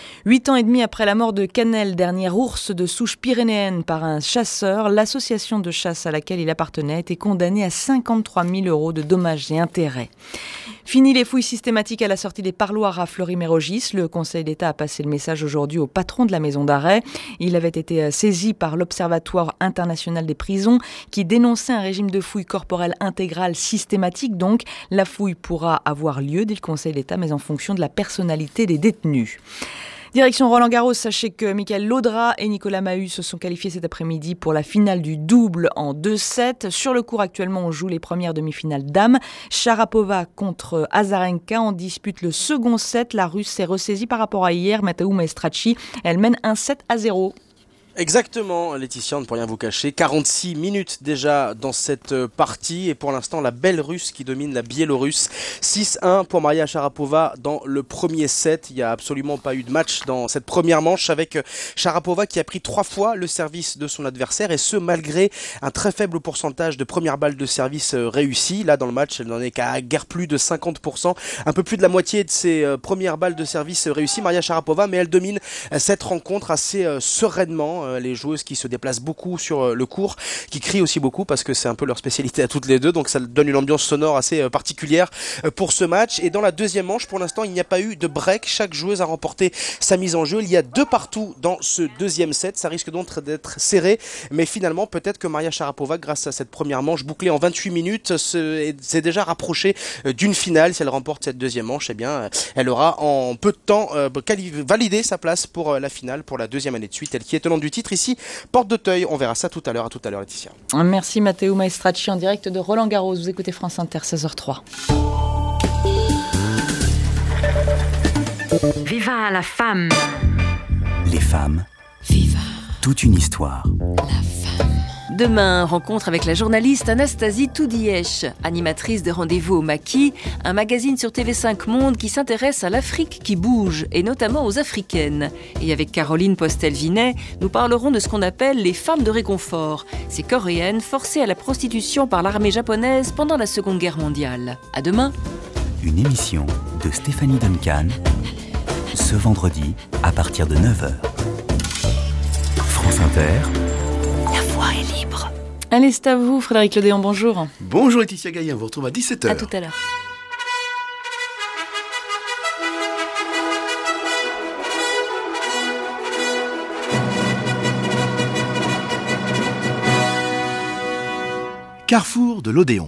S9: 8 ans et demi après la mort de Canel, dernier ours de souche pyrénéenne par un chasseur, l'association de chasse à laquelle il appartenait a été condamnée à 53 000 € de dommages et intérêts. Fini les fouilles systématiques à la sortie des parloirs à Fleury-Mérogis. Le Conseil d'État a passé le message aujourd'hui au patron de la maison d'arrêt. Il avait été saisi par l'Observatoire international des prisons qui dénonçait un régime de fouilles corporelles intégrales systématique. Donc, la fouille pourra avoir lieu, dit le Conseil d'État, mais en fonction de la personnalité des détenus. Direction Roland-Garros, sachez que Michael Laudra et Nicolas Mahut se sont qualifiés cet après-midi pour la finale du double en 2-7. Sur le court, actuellement, on joue les premières demi-finales dames. Sharapova contre Azarenka en dispute le second set. La Russe s'est ressaisie par rapport à hier. Matteo Maestracchi, elle mène 1-7-0.
S10: Exactement, Laetitia, on ne peut rien vous cacher. 46 minutes déjà dans cette partie et pour l'instant la belle Russe qui domine la Biélorusse. 6-1 pour Maria Sharapova dans le premier set. Il n'y a absolument pas eu de match dans cette première manche avec Sharapova qui a pris 3 fois le service de son adversaire et ce malgré un très faible pourcentage de premières balles de service réussies. Là dans le match, elle n'en est qu'à guère plus de 50%, un peu plus de la moitié de ses premières balles de service réussies, Maria Sharapova, mais elle domine cette rencontre assez sereinement. Les joueuses qui se déplacent beaucoup sur le court, qui crient aussi beaucoup parce que c'est un peu leur spécialité à toutes les deux, donc ça donne une ambiance sonore assez particulière pour ce match. Et dans la deuxième manche, pour l'instant, il n'y a pas eu de break. Chaque joueuse a remporté sa mise en jeu. Il y a 2 partout dans ce deuxième set. Ça risque donc d'être serré, mais finalement, peut-être que Maria Sharapova, grâce à cette première manche bouclée en 28 minutes, s'est déjà rapprochée d'une finale. Si elle remporte cette deuxième manche, eh bien, elle aura en peu de temps validé sa place pour la finale pour la deuxième année de suite. Elle qui est tenante du titre ici, Porte d'Auteuil. On verra ça tout à l'heure. À tout à l'heure, Laetitia.
S9: Merci Matteo Maestracci en direct de Roland Garros. Vous écoutez France Inter, 16h03.
S11: Viva la femme.
S13: Les femmes.
S11: Viva.
S13: Toute une histoire.
S11: La femme. Demain, rencontre avec la journaliste Anastasie Toudiesh, animatrice de Rendez-vous au Maquis, un magazine sur TV5 Monde qui s'intéresse à l'Afrique qui bouge, et notamment aux Africaines. Et avec Caroline Postel-Vinet, nous parlerons de ce qu'on appelle les femmes de réconfort, ces Coréennes forcées à la prostitution par l'armée japonaise pendant la Seconde Guerre mondiale. À demain.
S13: Une émission de Stéphanie Duncan, ce vendredi à partir de 9h. France Inter.
S11: La voix est libre.
S9: Allez, c'est à vous, Frédéric Lodéon, bonjour.
S14: Bonjour Laetitia Gaillan, on vous retrouve à 17h.
S11: À tout à l'heure.
S14: Carrefour de l'Odéon.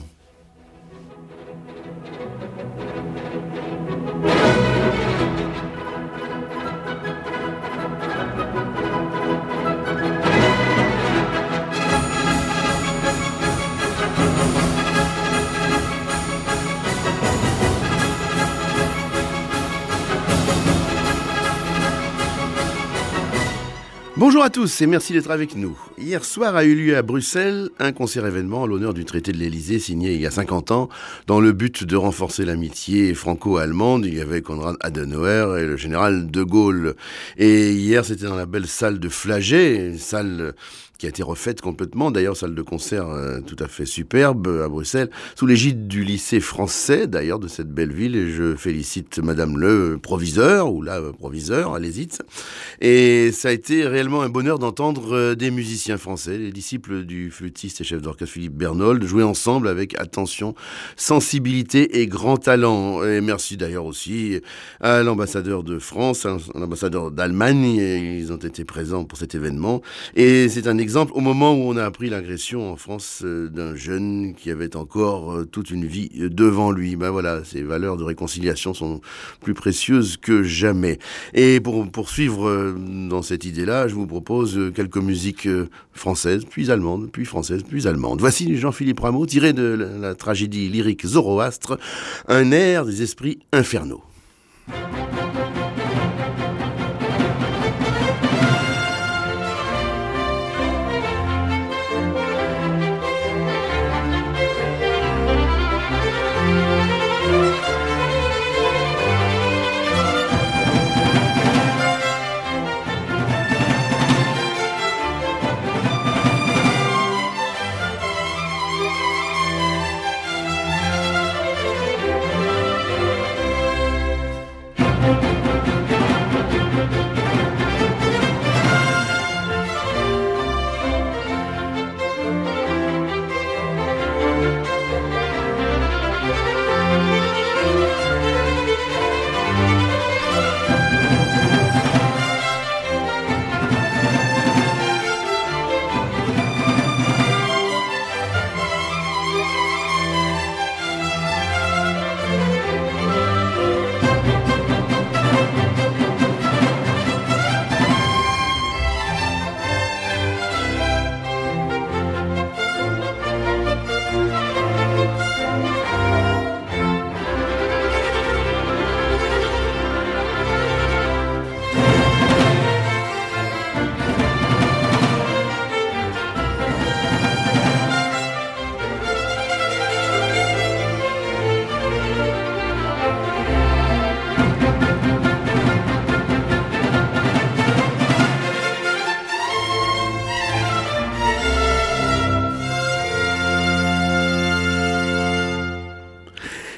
S14: Bonjour à tous et merci d'être avec nous. Hier soir a eu lieu à Bruxelles un concert-événement en l'honneur du traité de l'Élysée signé il y a 50 ans dans le but de renforcer l'amitié franco-allemande. Il y avait Konrad Adenauer et le général de Gaulle. Et hier c'était dans la belle salle de Flagey, une salle qui a été refaite complètement, d'ailleurs salle de concert tout à fait superbe à Bruxelles, sous l'égide du lycée français d'ailleurs de cette belle ville, et je félicite madame le proviseur, ou la proviseur, allez-y. Et ça a été réellement un bonheur d'entendre des musiciens français, les disciples du flûtiste et chef d'orchestre Philippe Bernold, jouer ensemble avec attention, sensibilité et grand talent. Et merci d'ailleurs aussi à l'ambassadeur de France, à l'ambassadeur d'Allemagne, ils ont été présents pour cet événement. Et c'est un exemple au moment où on a appris l'agression en France d'un jeune qui avait encore toute une vie devant lui. Ben voilà, ces valeurs de réconciliation sont plus précieuses que jamais. Et pour poursuivre dans cette idée-là, je vous propose quelques musiques françaises, puis allemandes, puis françaises, puis allemandes. Voici Jean-Philippe Rameau, tiré de la tragédie lyrique Zoroastre, un air des esprits infernaux.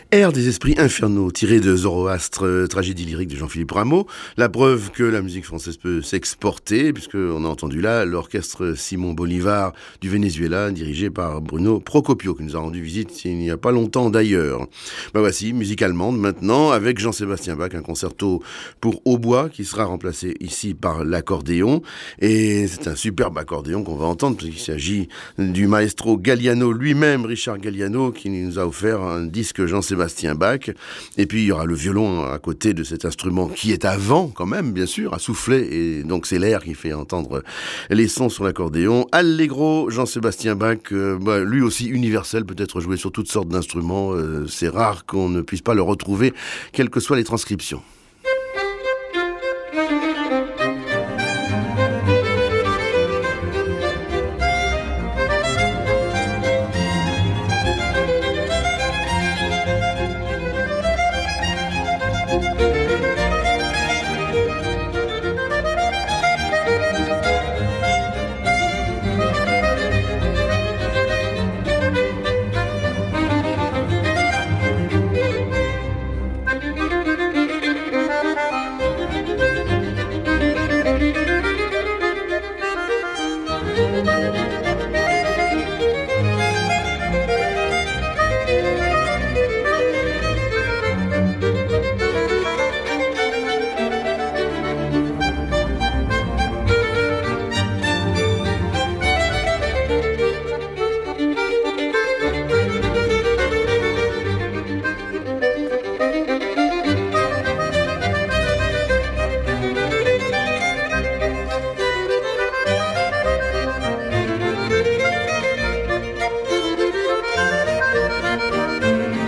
S14: Air des esprits infernaux, tiré de Zoroastre, tragédie lyrique de Jean-Philippe Rameau. La preuve que la musique française peut s'exporter, puisqu'on a entendu là l'orchestre Simon Bolivar du Venezuela, dirigé par Bruno Procopio, qui nous a rendu visite il n'y a pas longtemps d'ailleurs. Voici, musique allemande maintenant, avec Jean-Sébastien Bach, un concerto pour hautbois qui sera remplacé ici par l'accordéon. Et c'est un superbe accordéon qu'on va entendre, puisqu'il s'agit du maestro Galliano lui-même, Richard Galliano, qui nous a offert un disque Jean-Sébastien Bach. Et puis il y aura le violon à côté de cet instrument qui est à vent quand même, bien sûr, à souffler, et donc c'est l'air qui fait entendre les sons sur l'accordéon. Allegro, Jean-Sébastien Bach, lui aussi universel, peut-être joué sur toutes sortes d'instruments. C'est rare qu'on ne puisse pas le retrouver, quelles que soient les transcriptions.